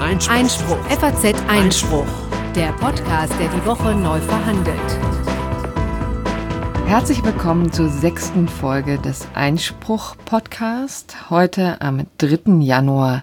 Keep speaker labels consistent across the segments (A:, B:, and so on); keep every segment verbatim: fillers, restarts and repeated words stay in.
A: Einspruch.
B: Einspruch. F A Z Einspruch. Der Podcast, der die Woche neu verhandelt.
C: Herzlich willkommen zur sechsten Folge des Einspruch-Podcast. Heute am dritten Januar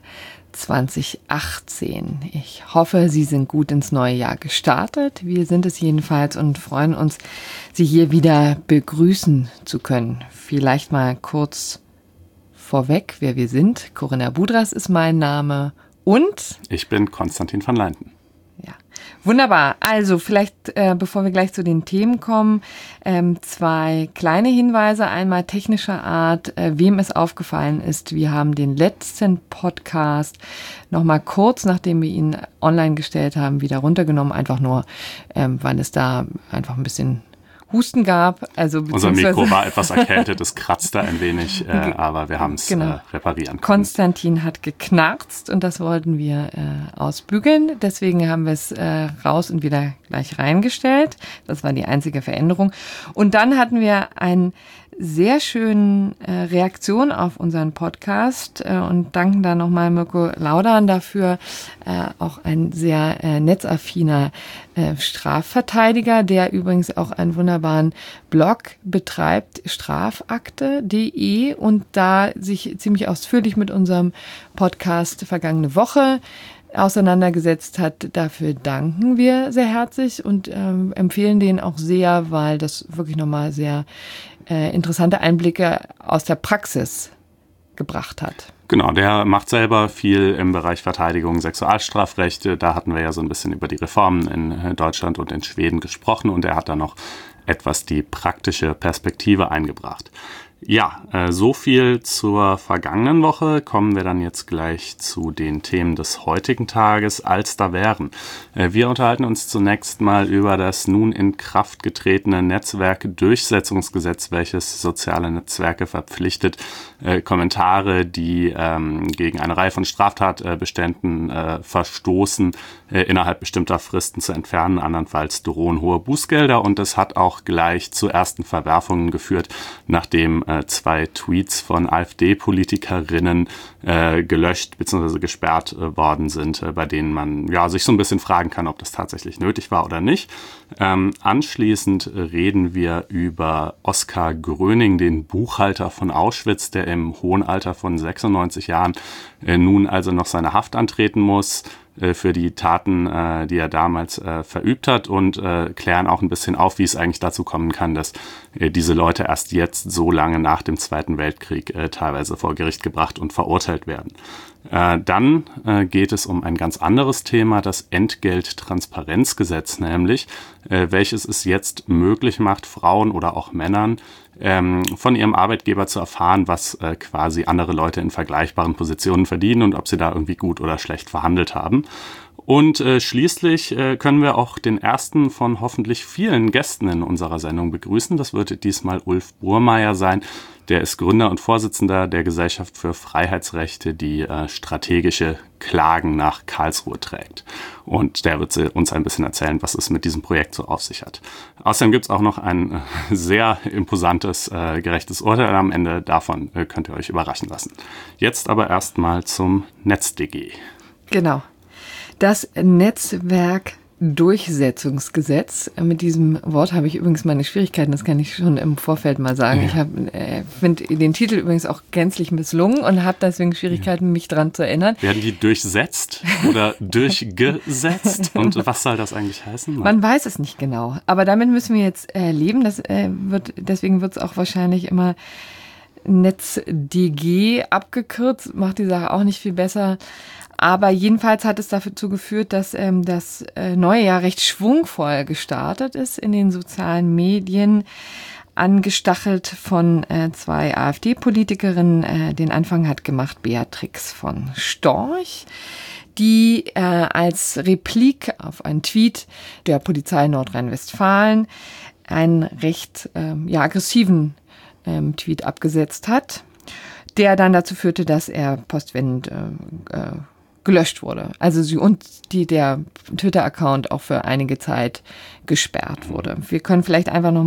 C: zweitausendachtzehn. Ich hoffe, Sie sind gut ins neue Jahr gestartet. Wir sind es jedenfalls und freuen uns, Sie hier wieder begrüßen zu können. Vielleicht mal kurz vorweg, wer wir sind. Corinna Budras ist mein Name und
A: ich bin Konstantin van Leinten.
C: Ja, wunderbar. Also vielleicht, äh, bevor wir gleich zu den Themen kommen, ähm, zwei kleine Hinweise. Einmal technischer Art, äh, wem es aufgefallen ist. Wir haben den letzten Podcast nochmal kurz, nachdem wir ihn online gestellt haben, wieder runtergenommen. Einfach nur, ähm, weil es da einfach ein bisschen Husten gab. Also
A: unser Mikro war etwas erkältet, es kratzte ein wenig, äh, aber wir haben es genau. äh, reparieren können.
C: Konstantin hat geknarzt und das wollten wir äh, ausbügeln. Deswegen haben wir es äh, raus und wieder gleich reingestellt. Das war die einzige Veränderung. Und dann hatten wir einen sehr schönen äh, Reaktion auf unseren Podcast äh, und danken da nochmal Mirko Laudan dafür, äh, auch ein sehr äh, netzaffiner äh, Strafverteidiger, der übrigens auch einen wunderbaren Blog betreibt, strafakte punkt de, und da sich ziemlich ausführlich mit unserem Podcast vergangene Woche auseinandergesetzt hat. Dafür danken wir sehr herzlich und ähm, empfehlen den auch sehr, weil das wirklich nochmal sehr äh, interessante Einblicke aus der Praxis gebracht hat.
A: Genau, der macht selber viel im Bereich Verteidigung, Sexualstrafrechte. Da hatten wir ja so ein bisschen über die Reformen in Deutschland und in Schweden gesprochen und er hat da noch etwas die praktische Perspektive eingebracht. Ja, äh, so viel zur vergangenen Woche. Kommen wir dann jetzt gleich zu den Themen des heutigen Tages, als da wären. Äh, wir unterhalten uns zunächst mal über das nun in Kraft getretene Netzwerkdurchsetzungsgesetz, welches soziale Netzwerke verpflichtet, äh, Kommentare, die ähm, gegen eine Reihe von Straftatbeständen äh, verstoßen, äh, innerhalb bestimmter Fristen zu entfernen. Andernfalls drohen hohe Bußgelder und es hat auch gleich zu ersten Verwerfungen geführt, nachdem zwei Tweets von AfD-Politikerinnen äh, gelöscht bzw. gesperrt äh, worden sind, äh, bei denen man ja sich so ein bisschen fragen kann, ob das tatsächlich nötig war oder nicht. Ähm, anschließend reden wir über Oskar Gröning, den Buchhalter von Auschwitz, der im hohen Alter von sechsundneunzig Jahren äh, nun also noch seine Haft antreten muss für die Taten, äh, die er damals äh, verübt hat, und äh, klären auch ein bisschen auf, wie es eigentlich dazu kommen kann, dass äh, diese Leute erst jetzt so lange nach dem Zweiten Weltkrieg äh, teilweise vor Gericht gebracht und verurteilt werden. Äh, dann äh, geht es um ein ganz anderes Thema, das Entgelttransparenzgesetz nämlich, äh, welches es jetzt möglich macht, Frauen oder auch Männern ähm, von ihrem Arbeitgeber zu erfahren, was äh, quasi andere Leute in vergleichbaren Positionen verdienen und ob sie da irgendwie gut oder schlecht verhandelt haben. Und äh, schließlich äh, können wir auch den ersten von hoffentlich vielen Gästen in unserer Sendung begrüßen. Das wird diesmal Ulf Burmeier sein. Der ist Gründer und Vorsitzender der Gesellschaft für Freiheitsrechte, die äh, strategische Klagen nach Karlsruhe trägt. Und der wird uns ein bisschen erzählen, was es mit diesem Projekt so auf sich hat. Außerdem gibt es auch noch ein äh, sehr imposantes, äh, gerechtes Urteil am Ende. Davon äh, könnt ihr euch überraschen lassen. Jetzt aber erstmal zum NetzDG.
C: Genau. Das Netzwerkdurchsetzungsgesetz. Mit diesem Wort habe ich übrigens meine Schwierigkeiten, das kann ich schon im Vorfeld mal sagen. Ja. Ich habe, äh, finde den Titel übrigens auch gänzlich misslungen und habe deswegen Schwierigkeiten, ja. mich dran zu erinnern.
A: Werden die durchsetzt oder durchgesetzt? Und was soll das eigentlich heißen?
C: Man weiß es nicht genau, aber damit müssen wir jetzt äh, leben. Das, äh, wird, deswegen wird es auch wahrscheinlich immer NetzDG abgekürzt, macht die Sache auch nicht viel besser. Aber jedenfalls hat es dazu geführt, dass ähm, das äh, neue Jahr recht schwungvoll gestartet ist in den sozialen Medien, angestachelt von äh, zwei AfD-Politikerinnen. Äh, den Anfang hat gemacht Beatrix von Storch, die äh, als Replik auf einen Tweet der Polizei Nordrhein-Westfalen einen recht äh, ja, aggressiven äh, Tweet abgesetzt hat, der dann dazu führte, dass er postwendend äh, äh, gelöscht wurde. Also sie und die, der Twitter-Account auch für einige Zeit gesperrt wurde. Wir können vielleicht einfach nochmal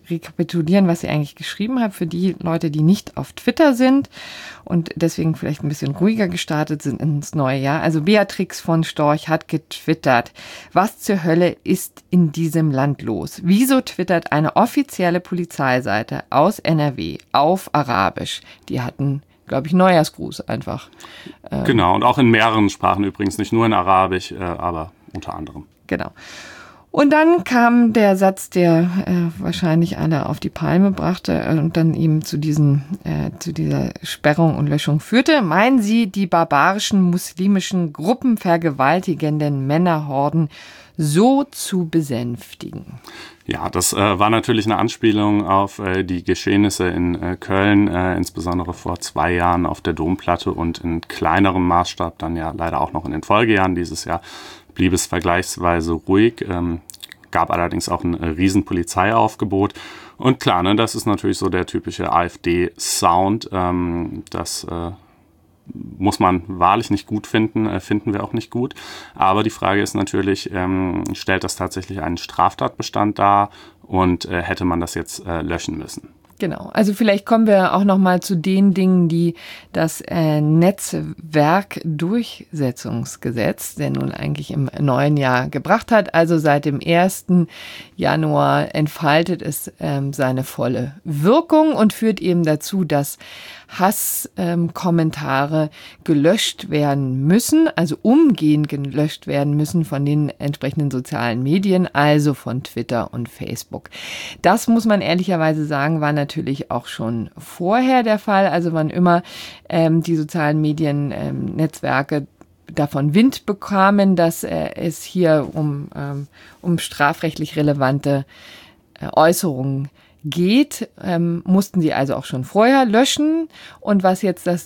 C: rekapitulieren, was sie eigentlich geschrieben hat, für die Leute, die nicht auf Twitter sind und deswegen vielleicht ein bisschen ruhiger gestartet sind ins neue Jahr. Also Beatrix von Storch hat getwittert: Was zur Hölle ist in diesem Land los? Wieso twittert eine offizielle Polizeiseite aus N R W auf Arabisch? Die hatten, glaube ich, Neujahrsgruß einfach.
A: Ähm, genau, und auch in mehreren Sprachen übrigens, nicht nur in Arabisch, äh, aber unter anderem.
C: Genau. Und dann kam der Satz, der äh, wahrscheinlich alle auf die Palme brachte äh, und dann eben zu diesen, äh, zu dieser Sperrung und Löschung führte. Meinen Sie, die barbarischen muslimischen Gruppen vergewaltigenden Männerhorden so zu besänftigen?
A: Ja, das äh, war natürlich eine Anspielung auf äh, die Geschehnisse in äh, Köln, äh, insbesondere vor zwei Jahren auf der Domplatte und in kleinerem Maßstab dann ja leider auch noch in den Folgejahren dieses Jahr. Blieb es vergleichsweise ruhig, ähm, gab allerdings auch ein äh, riesen Polizeiaufgebot. Und klar, ne, das ist natürlich so der typische AfD-Sound. Ähm, das äh, muss man wahrlich nicht gut finden, äh, finden wir auch nicht gut. Aber die Frage ist natürlich, ähm, stellt das tatsächlich einen Straftatbestand dar und äh, hätte man das jetzt äh, löschen müssen?
C: Genau, also vielleicht kommen wir auch noch mal zu den Dingen, die das äh, Netzwerkdurchsetzungsgesetz, der nun eigentlich im neuen Jahr gebracht hat. Also seit dem ersten Januar entfaltet es ähm, seine volle Wirkung und führt eben dazu, dass Hasskommentare ähm, gelöscht werden müssen, also umgehend gelöscht werden müssen von den entsprechenden sozialen Medien, also von Twitter und Facebook. Das muss man ehrlicherweise sagen, war natürlich auch schon vorher der Fall. Also wann immer ähm, die sozialen Medien, ähm, Netzwerke davon Wind bekamen, dass äh, es hier um, ähm, um strafrechtlich relevante äh, Äußerungen geht, ähm, mussten sie also auch schon vorher löschen. Und was jetzt das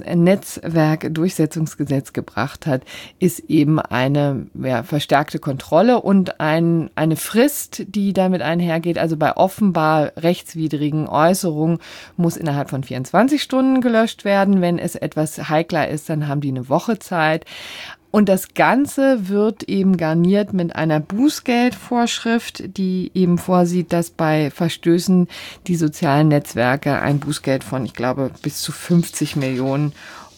C: Netzwerkdurchsetzungsgesetz gebracht hat, ist eben eine ja, verstärkte Kontrolle und ein, eine Frist, die damit einhergeht. Also bei offenbar rechtswidrigen Äußerungen muss innerhalb von vierundzwanzig Stunden gelöscht werden. Wenn es etwas heikler ist, dann haben die eine Woche Zeit. Und das Ganze wird eben garniert mit einer Bußgeldvorschrift, die eben vorsieht, dass bei Verstößen die sozialen Netzwerke ein Bußgeld von, ich glaube, bis zu fünfzig Millionen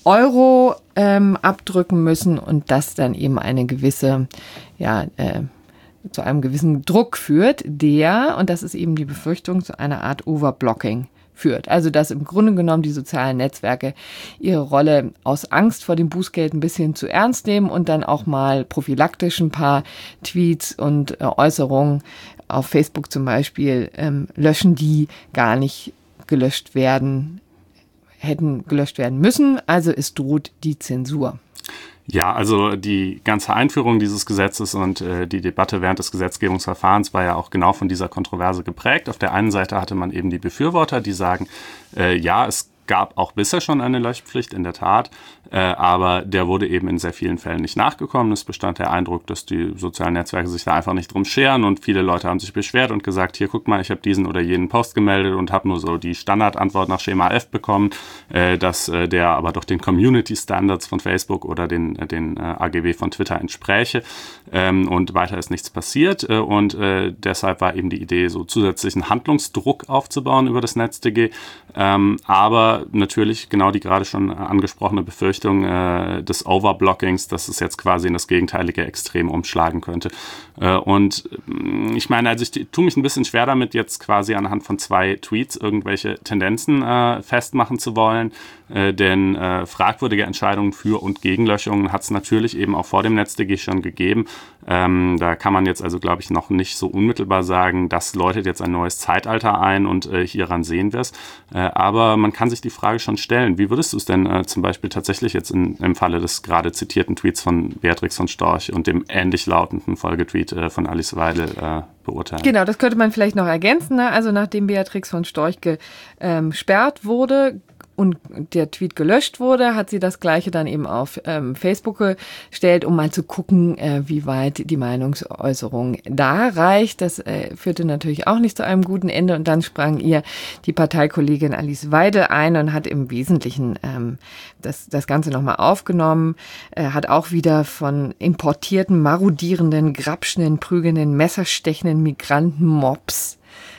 C: Euro ähm, abdrücken müssen und das dann eben eine gewisse, ja, äh, zu einem gewissen Druck führt, der, und das ist eben die Befürchtung, zu einer Art Overblocking führt. Also dass im Grunde genommen die sozialen Netzwerke ihre Rolle aus Angst vor dem Bußgeld ein bisschen zu ernst nehmen und dann auch mal prophylaktisch ein paar Tweets und äh, Äußerungen auf Facebook zum Beispiel ähm, löschen, die gar nicht gelöscht werden, hätten gelöscht werden müssen. Also es droht die Zensur.
A: Ja, also die ganze Einführung dieses Gesetzes und äh, die Debatte während des Gesetzgebungsverfahrens war ja auch genau von dieser Kontroverse geprägt. Auf der einen Seite hatte man eben die Befürworter, die sagen, äh, ja, es gab auch bisher schon eine Löschpflicht, in der Tat, äh, aber der wurde eben in sehr vielen Fällen nicht nachgekommen. Es bestand der Eindruck, dass die sozialen Netzwerke sich da einfach nicht drum scheren und viele Leute haben sich beschwert und gesagt, hier, guck mal, ich habe diesen oder jenen Post gemeldet und habe nur so die Standardantwort nach Schema F bekommen, äh, dass äh, der aber doch den Community Standards von Facebook oder den, äh, den äh, A G B von Twitter entspräche ähm, und weiter ist nichts passiert äh, und äh, deshalb war eben die Idee, so zusätzlichen Handlungsdruck aufzubauen über das NetzDG, ähm, aber natürlich genau die gerade schon angesprochene Befürchtung äh, des Overblockings, dass es jetzt quasi in das gegenteilige Extrem umschlagen könnte. Äh, und ich meine, also ich tue mich ein bisschen schwer damit, jetzt quasi anhand von zwei Tweets irgendwelche Tendenzen äh, festmachen zu wollen, äh, denn äh, fragwürdige Entscheidungen für und gegen Löschungen hat es natürlich eben auch vor dem NetzDG schon gegeben. Ähm, da kann man jetzt also, glaube ich, noch nicht so unmittelbar sagen, das läutet jetzt ein neues Zeitalter ein und äh, hieran sehen wir es. Äh, aber man kann sich die Frage schon stellen, wie würdest du es denn äh, zum Beispiel tatsächlich jetzt in, im Falle des gerade zitierten Tweets von Beatrix von Storch und dem ähnlich lautenden Folgetweet äh, von Alice Weidel äh, beurteilen?
C: Genau, das könnte man vielleicht noch ergänzen. Ne? Also nachdem Beatrix von Storch gesperrt wurde und der Tweet gelöscht wurde, hat sie das Gleiche dann eben auf ähm, Facebook gestellt, um mal zu gucken, äh, wie weit die Meinungsäußerung da reicht. Das äh, führte natürlich auch nicht zu einem guten Ende und dann sprang ihr die Parteikollegin Alice Weidel ein und hat im Wesentlichen ähm, das, das Ganze nochmal aufgenommen, äh, hat auch wieder von importierten, marodierenden, grapschenden, prügelnden, messerstechenden Migranten-Mobs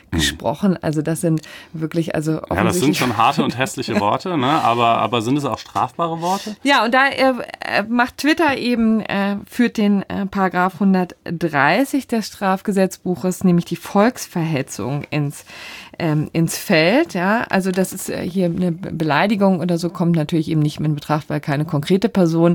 C: gesprochen. Also das sind wirklich, also
A: ja, das sind schon harte und hässliche Worte, ne? aber, aber sind es auch strafbare Worte?
C: Ja, und da äh, macht Twitter eben, äh, führt den äh, Paragraph hundertdreißig des Strafgesetzbuches, nämlich die Volksverhetzung ins ähm, ins Feld. Ja, also das ist äh, hier eine Beleidigung oder so, kommt natürlich eben nicht in Betracht, weil keine konkrete Person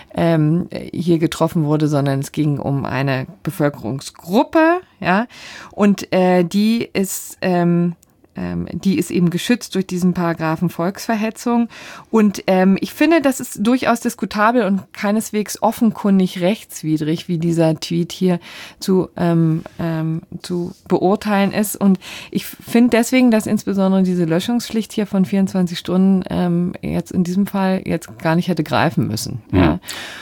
C: ähm, hier getroffen wurde, sondern es ging um eine Bevölkerungsgruppe. Ja, und äh, die ist ähm, ähm, die ist eben geschützt durch diesen Paragraphen Volksverhetzung. Und ähm, ich finde, das ist durchaus diskutabel und keineswegs offenkundig rechtswidrig, wie dieser Tweet hier zu ähm, ähm, zu beurteilen ist. Und ich finde deswegen, dass insbesondere diese Löschungspflicht hier von vierundzwanzig Stunden ähm, jetzt in diesem Fall jetzt gar nicht hätte greifen müssen. Mhm. Ja.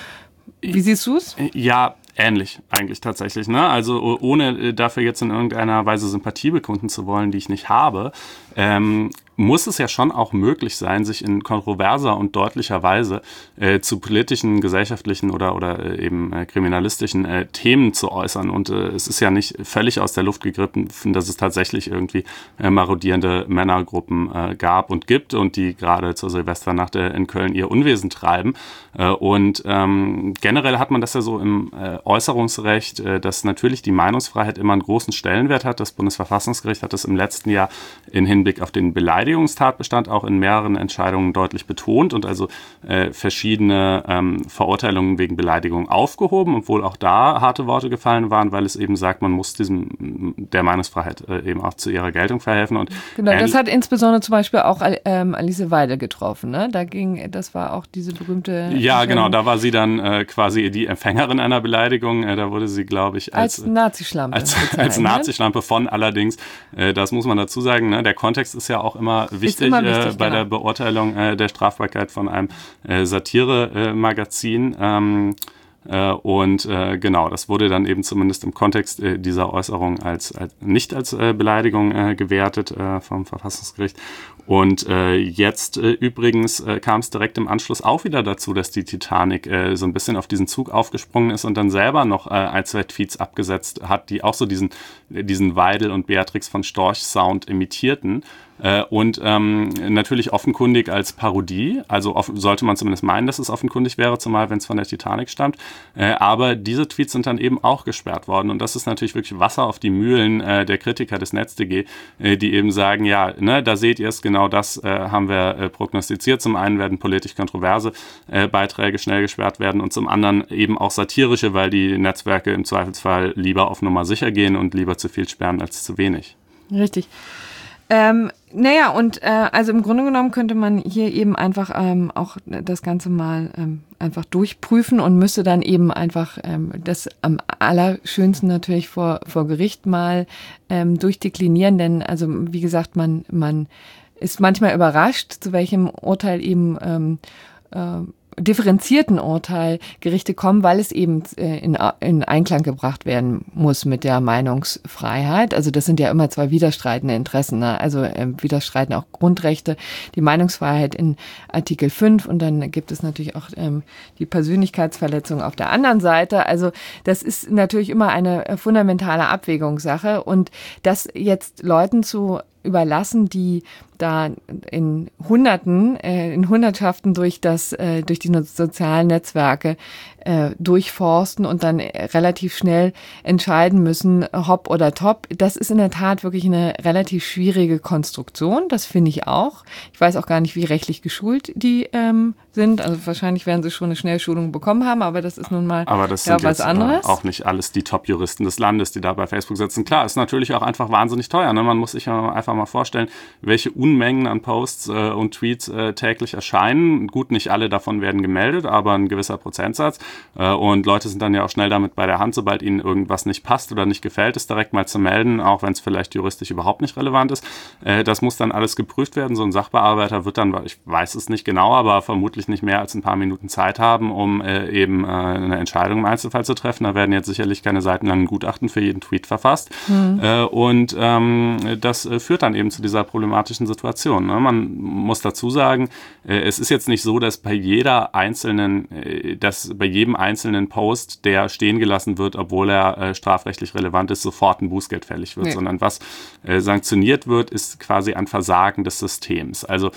C: Wie siehst du es?
A: Ja, ähnlich eigentlich tatsächlich. Ne? Also ohne dafür jetzt in irgendeiner Weise Sympathie bekunden zu wollen, die ich nicht habe, ähm, muss es ja schon auch möglich sein, sich in kontroverser und deutlicher Weise äh, zu politischen, gesellschaftlichen oder, oder äh, eben äh, kriminalistischen äh, Themen zu äußern. Und äh, es ist ja nicht völlig aus der Luft gegriffen, dass es tatsächlich irgendwie äh, marodierende Männergruppen äh, gab und gibt und die gerade zur Silvesternacht äh, in Köln ihr Unwesen treiben. Äh, und ähm, generell hat man das ja so im äh, Äußerungsrecht, äh, dass natürlich die Meinungsfreiheit immer einen großen Stellenwert hat. Das Bundesverfassungsgericht hat das im letzten Jahr in Hinblick auf den Beleidigungstatbestand auch in mehreren Entscheidungen deutlich betont und also äh, verschiedene ähm, Verurteilungen wegen Beleidigung aufgehoben, obwohl auch da harte Worte gefallen waren, weil es eben sagt, man muss diesem der Meinungsfreiheit äh, eben auch zu ihrer Geltung verhelfen. Und
C: genau, das hat insbesondere zum Beispiel auch ähm, Alice Weidel getroffen. Ne? Da ging, das war auch diese berühmte.
A: Ja, genau, da war sie dann äh, quasi die Empfängerin einer Beleidigung. Äh, da wurde sie, glaube ich, als,
C: als Nazischlampe.
A: Als, als Nazischlampe von allerdings, äh, das muss man dazu sagen, ne? Der Kontext ist ja auch immer wichtig, immer wichtig äh, bei genau. der Beurteilung äh, der Strafbarkeit von einem äh, Satire-Magazin. Äh, ähm, äh, und äh, genau, das wurde dann eben zumindest im Kontext äh, dieser Äußerung als, als nicht als äh, Beleidigung äh, gewertet äh, vom Verfassungsgericht. Und äh, jetzt äh, übrigens äh, kam es direkt im Anschluss auch wieder dazu, dass die Titanic äh, so ein bisschen auf diesen Zug aufgesprungen ist und dann selber noch äh, ein, zwei Tweets abgesetzt hat, die auch so diesen, diesen Weidel und Beatrix von Storch Sound imitierten. Äh, und ähm, natürlich offenkundig als Parodie, also off- sollte man zumindest meinen, dass es offenkundig wäre, zumal wenn es von der Titanic stammt. Äh, aber diese Tweets sind dann eben auch gesperrt worden und das ist natürlich wirklich Wasser auf die Mühlen äh, der Kritiker des NetzDG, äh, die eben sagen, ja, ne, da seht ihr es, genau das äh, haben wir äh, prognostiziert. Zum einen werden politisch kontroverse äh, Beiträge schnell gesperrt werden und zum anderen eben auch satirische, weil die Netzwerke im Zweifelsfall lieber auf Nummer sicher gehen und lieber zu viel sperren als zu wenig.
C: Richtig. Ähm, naja, und äh, also im Grunde genommen könnte man hier eben einfach ähm, auch das Ganze mal ähm, einfach durchprüfen und müsste dann eben einfach ähm, das am allerschönsten natürlich vor, vor Gericht mal ähm, durchdeklinieren, denn also wie gesagt, man, man ist manchmal überrascht, zu welchem Urteil eben ähm, äh, differenzierten Urteil Gerichte kommen, weil es eben äh, in, in Einklang gebracht werden muss mit der Meinungsfreiheit. Also das sind ja immer zwei widerstreitende Interessen, ne? Also äh, widerstreiten auch Grundrechte, die Meinungsfreiheit in Artikel fünf und dann gibt es natürlich auch ähm, die Persönlichkeitsverletzung auf der anderen Seite. Also das ist natürlich immer eine fundamentale Abwägungssache und das jetzt Leuten zu überlassen, die da in Hunderten, äh, in Hundertschaften durch das, äh, durch die sozialen Netzwerke äh, durchforsten und dann relativ schnell entscheiden müssen, hopp oder top. Das ist in der Tat wirklich eine relativ schwierige Konstruktion. Das finde ich auch. Ich weiß auch gar nicht, wie rechtlich geschult die ähm, sind. Also wahrscheinlich werden sie schon eine Schnellschulung bekommen haben, aber das ist nun mal
A: aber das
C: ja,
A: sind
C: was
A: jetzt,
C: anderes.
A: Äh, auch nicht alles die Top-Juristen des Landes, die da bei Facebook sitzen. Klar, ist natürlich auch einfach wahnsinnig teuer. Ne? Man muss sich ja einfach mal vorstellen, welche Unmengen an Posts äh, und Tweets äh, täglich erscheinen. Gut, nicht alle davon werden gemeldet, aber ein gewisser Prozentsatz. Äh, und Leute sind dann ja auch schnell damit bei der Hand, sobald ihnen irgendwas nicht passt oder nicht gefällt, es direkt mal zu melden, auch wenn es vielleicht juristisch überhaupt nicht relevant ist. Äh, das muss dann alles geprüft werden. So ein Sachbearbeiter wird dann, ich weiß es nicht genau, aber vermutlich nicht mehr als ein paar Minuten Zeit haben, um äh, eben äh, eine Entscheidung im Einzelfall zu treffen. Da werden jetzt sicherlich keine seitenlangen Gutachten für jeden Tweet verfasst. Mhm. Äh, und ähm, das äh, führt dann eben zu dieser problematischen Situation. Ne? Man muss dazu sagen, äh, es ist jetzt nicht so, dass bei jeder einzelnen, äh, dass bei jedem jedem einzelnen Post, der stehen gelassen wird, obwohl er äh, strafrechtlich relevant ist, sofort ein Bußgeld fällig wird, nee. sondern was äh, sanktioniert wird, ist quasi ein Versagen des Systems. Also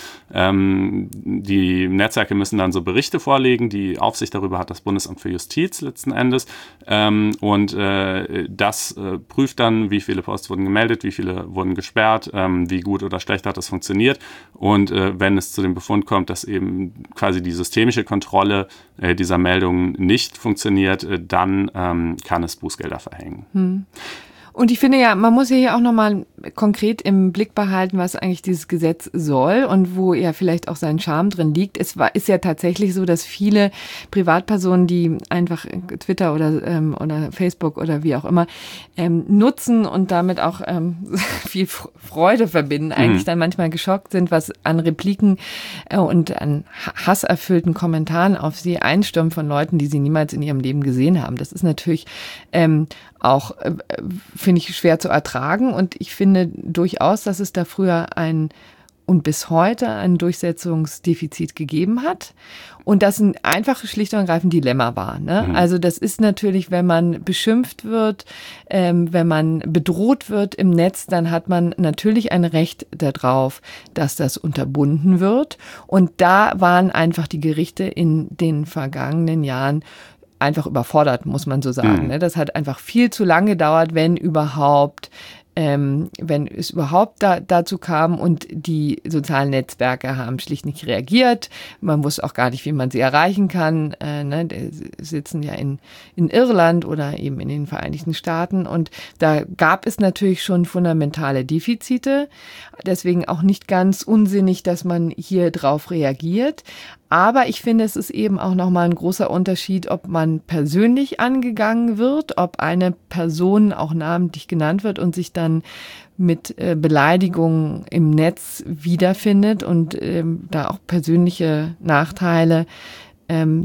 A: ähm, die Netzwerke müssen dann so Berichte vorlegen, die Aufsicht darüber hat das Bundesamt für Justiz letzten Endes ähm, und äh, das äh, prüft dann, wie viele Posts wurden gemeldet, wie viele wurden gesperrt, ähm, wie gut oder schlecht hat das funktioniert und äh, wenn es zu dem Befund kommt, dass eben quasi die systemische Kontrolle äh, dieser Meldungen nicht funktioniert, äh, dann ähm, kann es Bußgelder verhängen. Hm.
C: Und ich finde ja, man muss ja hier auch nochmal konkret im Blick behalten, was eigentlich dieses Gesetz soll und wo ja vielleicht auch sein Charme drin liegt. Es war, ist ja tatsächlich so, dass viele Privatpersonen, die einfach Twitter oder, ähm, oder Facebook oder wie auch immer ähm, nutzen und damit auch ähm, viel Freude verbinden, eigentlich mhm. dann manchmal geschockt sind, was an Repliken äh, und an hasserfüllten Kommentaren auf sie einstürmt von Leuten, die sie niemals in ihrem Leben gesehen haben. Das ist natürlich ähm, auch, äh, finde ich, schwer zu ertragen. Und ich finde durchaus, dass es da früher ein und bis heute ein Durchsetzungsdefizit gegeben hat. Und das ein einfach schlicht und ergreifend Dilemma war. Ne? Mhm. Also das ist natürlich, wenn man beschimpft wird, ähm, wenn man bedroht wird im Netz, dann hat man natürlich ein Recht darauf, dass das unterbunden wird. Und da waren einfach die Gerichte in den vergangenen Jahren einfach überfordert, muss man so sagen. Mhm. Das hat einfach viel zu lange gedauert, wenn überhaupt, ähm, wenn es überhaupt da, dazu kam und die sozialen Netzwerke haben schlicht nicht reagiert. Man wusste auch gar nicht, wie man sie erreichen kann. Äh, ne? Die sitzen ja in, in Irland oder eben in den Vereinigten Staaten und da gab es natürlich schon fundamentale Defizite. Deswegen auch nicht ganz unsinnig, dass man hier drauf reagiert. Aber ich finde, es ist eben auch nochmal ein großer Unterschied, ob man persönlich angegangen wird, ob eine Person auch namentlich genannt wird und sich dann mit äh, Beleidigungen im Netz wiederfindet und ähm, da auch persönliche Nachteile ähm,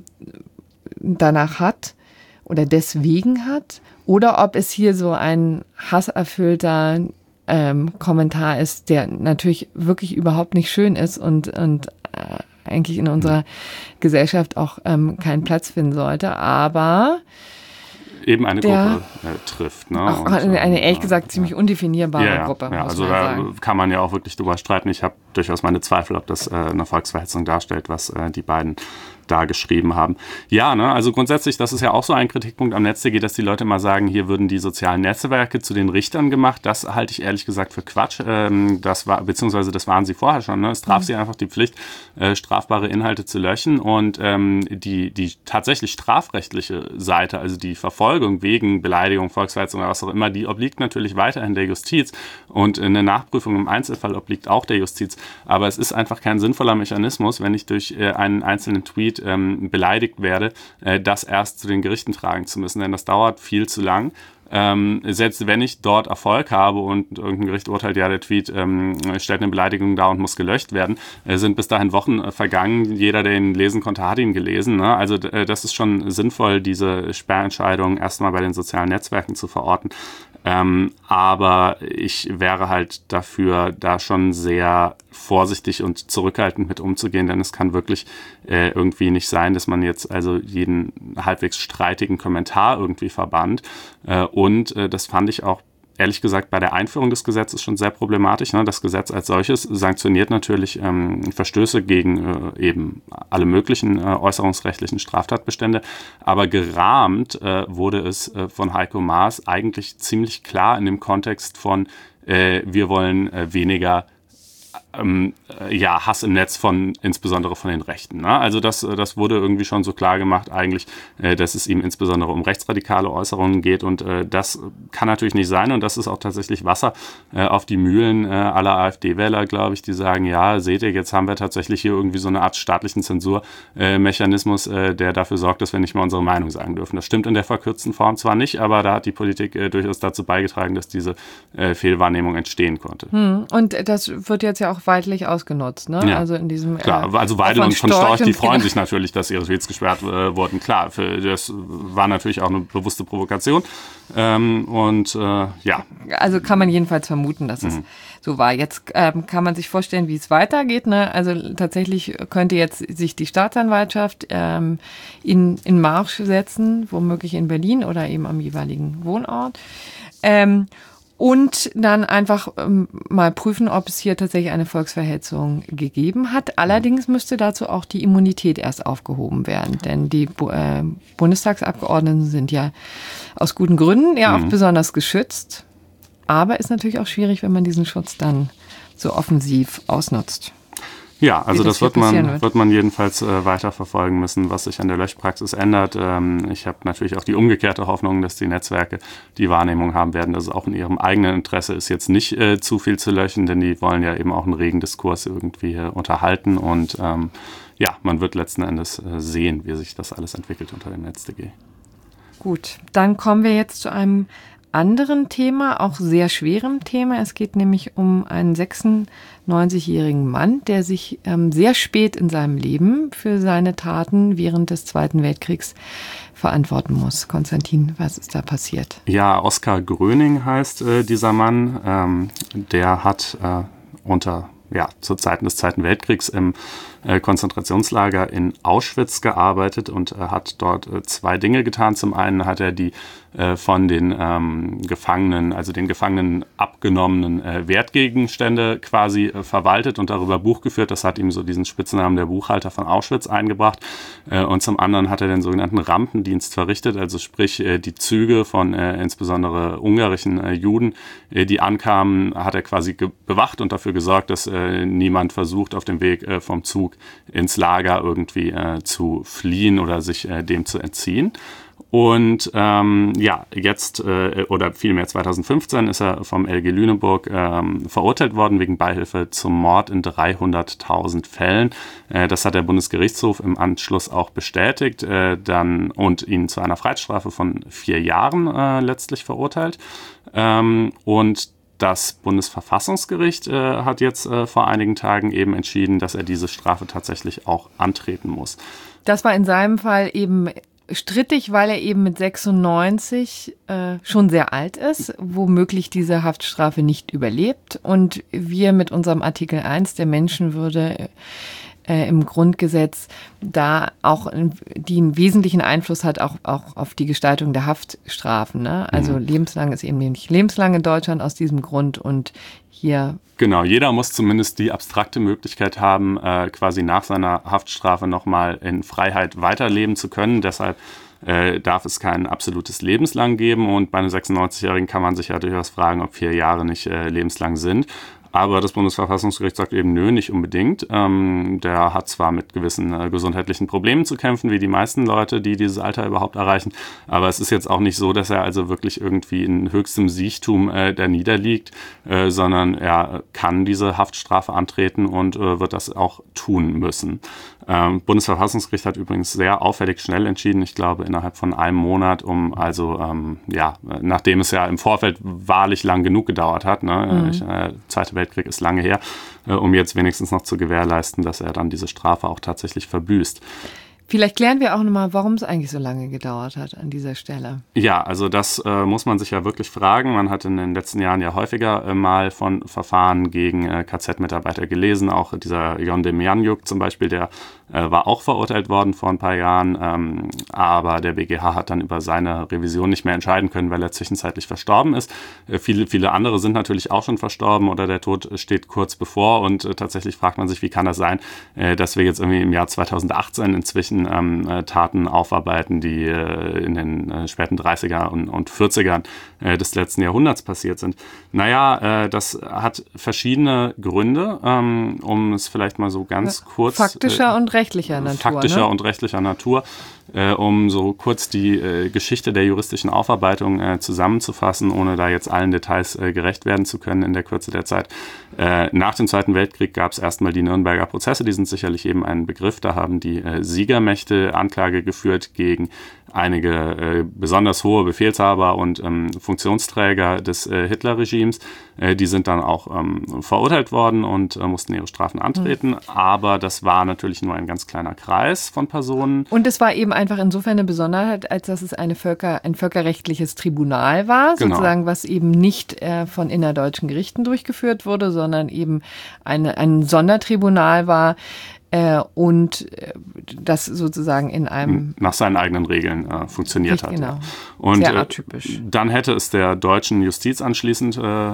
C: danach hat oder deswegen hat. Oder ob es hier so ein hasserfüllter ähm, Kommentar ist, der natürlich wirklich überhaupt nicht schön ist und, und äh, eigentlich in unserer Gesellschaft auch ähm, keinen Platz finden sollte, aber
A: eben eine Gruppe äh, trifft. Ne?
C: Auch eine, eine ehrlich gesagt ziemlich undefinierbare
A: ja, ja,
C: Gruppe,
A: ja,
C: muss
A: also
C: man
A: da
C: sagen.
A: Kann man ja auch wirklich drüber streiten. Ich habe durchaus meine Zweifel, ob das äh, eine Volksverhetzung darstellt, was äh, die beiden da geschrieben haben. Ja, ne, also grundsätzlich, das ist ja auch so ein Kritikpunkt am Netz punkt de, dass die Leute mal sagen, hier würden die sozialen Netzwerke zu den Richtern gemacht. Das halte ich ehrlich gesagt für Quatsch. Ähm, das war, beziehungsweise das waren sie vorher schon. Ne? Es traf mhm. sie einfach die Pflicht, äh, strafbare Inhalte zu löschen und ähm, die, die tatsächlich strafrechtliche Seite, also die Verfolgung wegen Beleidigung, Volksverhetzung oder was auch immer, die obliegt natürlich weiterhin der Justiz und eine Nachprüfung im Einzelfall obliegt auch der Justiz. Aber es ist einfach kein sinnvoller Mechanismus, wenn ich durch äh, einen einzelnen Tweet Ähm, beleidigt werde, äh, das erst zu den Gerichten tragen zu müssen, denn das dauert viel zu lang. Ähm, selbst wenn ich dort Erfolg habe und irgendein Gericht urteilt, ja, der Tweet ähm, stellt eine Beleidigung dar und muss gelöscht werden, äh, sind bis dahin Wochen äh, vergangen. Jeder, der ihn lesen konnte, hat ihn gelesen. Ne? Also äh, das ist schon sinnvoll, diese Sperrentscheidung erstmal bei den sozialen Netzwerken zu verorten. Ähm, aber ich wäre halt dafür, da schon sehr vorsichtig und zurückhaltend mit umzugehen, denn es kann wirklich äh, irgendwie nicht sein, dass man jetzt also jeden halbwegs streitigen Kommentar irgendwie verbannt. Äh, und äh, das fand ich auch ehrlich gesagt bei der Einführung des Gesetzes schon sehr problematisch. Ne? Das Gesetz als solches sanktioniert natürlich ähm, Verstöße gegen äh, eben alle möglichen äh, äußerungsrechtlichen Straftatbestände. Aber gerahmt äh, wurde es äh, von Heiko Maas eigentlich ziemlich klar in dem Kontext von äh, wir wollen äh, weniger Ähm, äh, ja, Hass im Netz von, insbesondere von den Rechten. Ne? Also das, das wurde irgendwie schon so klar gemacht eigentlich, äh, dass es ihm insbesondere um rechtsradikale Äußerungen geht und äh, das kann natürlich nicht sein und das ist auch tatsächlich Wasser äh, auf die Mühlen äh, aller AfD-Wähler, glaube ich, die sagen, ja, seht ihr, jetzt haben wir tatsächlich hier irgendwie so eine Art staatlichen Zensurmechanismus, äh, der dafür sorgt, dass wir nicht mehr unsere Meinung sagen dürfen. Das stimmt in der verkürzten Form zwar nicht, aber da hat die Politik äh, durchaus dazu beigetragen, dass diese äh, Fehlwahrnehmung entstehen konnte.
C: Hm. Und das wird jetzt ja auch auch weitlich ausgenutzt, ne?
A: Ja.
C: Also in diesem
A: Klar,
C: äh,
A: also Weidel und von
C: Storch,
A: Storch, die
C: und,
A: freuen
C: genau.
A: sich natürlich, dass ihre Tweets gesperrt äh, wurden. Klar, für, das war natürlich auch eine bewusste Provokation. Ähm, und äh, ja.
C: Also kann man jedenfalls vermuten, dass es mhm. so war. Jetzt ähm, kann man sich vorstellen, wie es weitergeht, ne? Also tatsächlich könnte jetzt sich die Staatsanwaltschaft ähm, in, in Marsch setzen, womöglich in Berlin oder eben am jeweiligen Wohnort. Ähm, Und dann einfach ähm, mal prüfen, ob es hier tatsächlich eine Volksverhetzung gegeben hat. Allerdings müsste dazu auch die Immunität erst aufgehoben werden. Denn die äh, Bundestagsabgeordneten sind ja aus guten Gründen ja mhm. auch besonders geschützt. Aber ist natürlich auch schwierig, wenn man diesen Schutz dann so offensiv ausnutzt.
A: Ja, also das, das wird man wird. wird man jedenfalls äh, weiter verfolgen müssen, was sich an der Löschpraxis ändert. Ähm, ich habe natürlich auch die umgekehrte Hoffnung, dass die Netzwerke die Wahrnehmung haben werden, dass es auch in ihrem eigenen Interesse ist, jetzt nicht äh, zu viel zu löschen, denn die wollen ja eben auch einen regen Diskurs irgendwie äh, unterhalten. Und ähm, ja, man wird letzten Endes äh, sehen, wie sich das alles entwickelt unter dem NetzDG.
C: Gut, dann kommen wir jetzt zu einem anderen Thema, auch sehr schwerem Thema. Es geht nämlich um einen sechsundneunzigjährigen Mann, der sich ähm, sehr spät in seinem Leben für seine Taten während des Zweiten Weltkriegs verantworten muss. Konstantin, was ist da passiert?
A: Ja, Oskar Gröning heißt äh, dieser Mann. Ähm, der hat äh, unter ja, zu Zeiten des Zweiten Weltkriegs im äh, Konzentrationslager in Auschwitz gearbeitet und äh, hat dort äh, zwei Dinge getan. Zum einen hat er die äh, von den ähm, Gefangenen, also den Gefangenen abgenommenen äh, Wertgegenstände quasi äh, verwaltet und darüber Buch geführt. Das hat ihm so diesen Spitznamen der Buchhalter von Auschwitz eingebracht. Äh, und zum anderen hat er den sogenannten Rampendienst verrichtet, also sprich äh, die Züge von äh, insbesondere ungarischen äh, Juden, äh, die ankamen, hat er quasi ge- bewacht und dafür gesorgt, dass äh, niemand versucht, auf dem Weg äh, vom Zug ins Lager irgendwie äh, zu fliehen oder sich äh, dem zu entziehen. Und ähm, ja, jetzt äh, oder vielmehr zweitausendfünfzehn ist er vom L G Lüneburg ähm, verurteilt worden wegen Beihilfe zum Mord in dreihunderttausend Fällen. Äh, das hat der Bundesgerichtshof im Anschluss auch bestätigt äh, dann und ihn zu einer Freiheitsstrafe von vier Jahren äh, letztlich verurteilt. Ähm, und Das Bundesverfassungsgericht äh, hat jetzt äh, vor einigen Tagen eben entschieden, dass er diese Strafe tatsächlich auch antreten muss.
C: Das war in seinem Fall eben strittig, weil er eben mit sechsundneunzig äh, schon sehr alt ist, womöglich diese Haftstrafe nicht überlebt. Und wir mit unserem Artikel eins der Menschenwürde äh, im Grundgesetz da auch die einen wesentlichen Einfluss hat, auch, auch auf die Gestaltung der Haftstrafen. Ne? Also mhm. lebenslang ist eben nicht lebenslang in Deutschland aus diesem Grund und hier...
A: Genau, jeder muss zumindest die abstrakte Möglichkeit haben, äh, quasi nach seiner Haftstrafe nochmal in Freiheit weiterleben zu können. Deshalb äh, darf es kein absolutes Lebenslang geben. Und bei einem sechsundneunzigjährigen kann man sich ja durchaus fragen, ob vier Jahre nicht äh, lebenslang sind. Aber das Bundesverfassungsgericht sagt eben, nö, nicht unbedingt. Ähm, der hat zwar mit gewissen äh, gesundheitlichen Problemen zu kämpfen, wie die meisten Leute, die dieses Alter überhaupt erreichen. Aber es ist jetzt auch nicht so, dass er also wirklich irgendwie in höchstem Siechtum äh, da niederliegt, äh, sondern er kann diese Haftstrafe antreten und äh, wird das auch tun müssen. Ähm, Bundesverfassungsgericht hat übrigens sehr auffällig schnell entschieden, ich glaube innerhalb von einem Monat, um also, ähm, ja, nachdem es ja im Vorfeld wahrlich lang genug gedauert hat, ne, mhm. ich, äh, Zweite Weltkrieg ist lange her, äh, um jetzt wenigstens noch zu gewährleisten, dass er dann diese Strafe auch tatsächlich verbüßt.
C: Vielleicht klären wir auch nochmal, warum es eigentlich so lange gedauert hat an dieser Stelle.
A: Ja, also das äh, muss man sich ja wirklich fragen. Man hat in den letzten Jahren ja häufiger äh, mal von Verfahren gegen äh, K Z-Mitarbeiter gelesen. Auch dieser Jon Demjanjuk zum Beispiel, der äh, war auch verurteilt worden vor ein paar Jahren. Ähm, aber der B G H hat dann über seine Revision nicht mehr entscheiden können, weil er zwischenzeitlich verstorben ist. Äh, viele, viele andere sind natürlich auch schon verstorben oder der Tod steht kurz bevor. Und äh, tatsächlich fragt man sich, wie kann das sein, äh, dass wir jetzt irgendwie im Jahr zweitausendachtzehn inzwischen Ähm, äh, Taten aufarbeiten, die äh, in den äh, späten dreißiger und, und vierzigern äh, des letzten Jahrhunderts passiert sind. Naja, äh, das hat verschiedene Gründe, ähm, um es vielleicht mal so ganz ja, kurz...
C: Faktischer äh, und rechtlicher Natur.
A: Faktischer
C: ne?
A: und rechtlicher Natur, äh, um so kurz die äh, Geschichte der juristischen Aufarbeitung äh, zusammenzufassen, ohne da jetzt allen Details äh, gerecht werden zu können in der Kürze der Zeit. Äh, nach dem Zweiten Weltkrieg gab es erstmal die Nürnberger Prozesse, die sind sicherlich eben ein Begriff, da haben die äh, Sieger Militärmächte Anklage geführt gegen einige äh, besonders hohe Befehlshaber und ähm, Funktionsträger des äh, Hitler-Regimes. Äh, die sind dann auch ähm, verurteilt worden und äh, mussten ihre Strafen antreten. Mhm. Aber das war natürlich nur ein ganz kleiner Kreis von Personen.
C: Und es war eben einfach insofern eine Besonderheit, als dass es eine Völker, ein völkerrechtliches Tribunal war, genau. sozusagen, was eben nicht äh, von innerdeutschen Gerichten durchgeführt wurde, sondern eben eine, ein Sondertribunal war, und das sozusagen in einem...
A: Nach seinen eigenen Regeln äh, funktioniert hat.
C: Genau.
A: Und,
C: sehr atypisch.
A: Äh, dann hätte es der deutschen Justiz anschließend äh,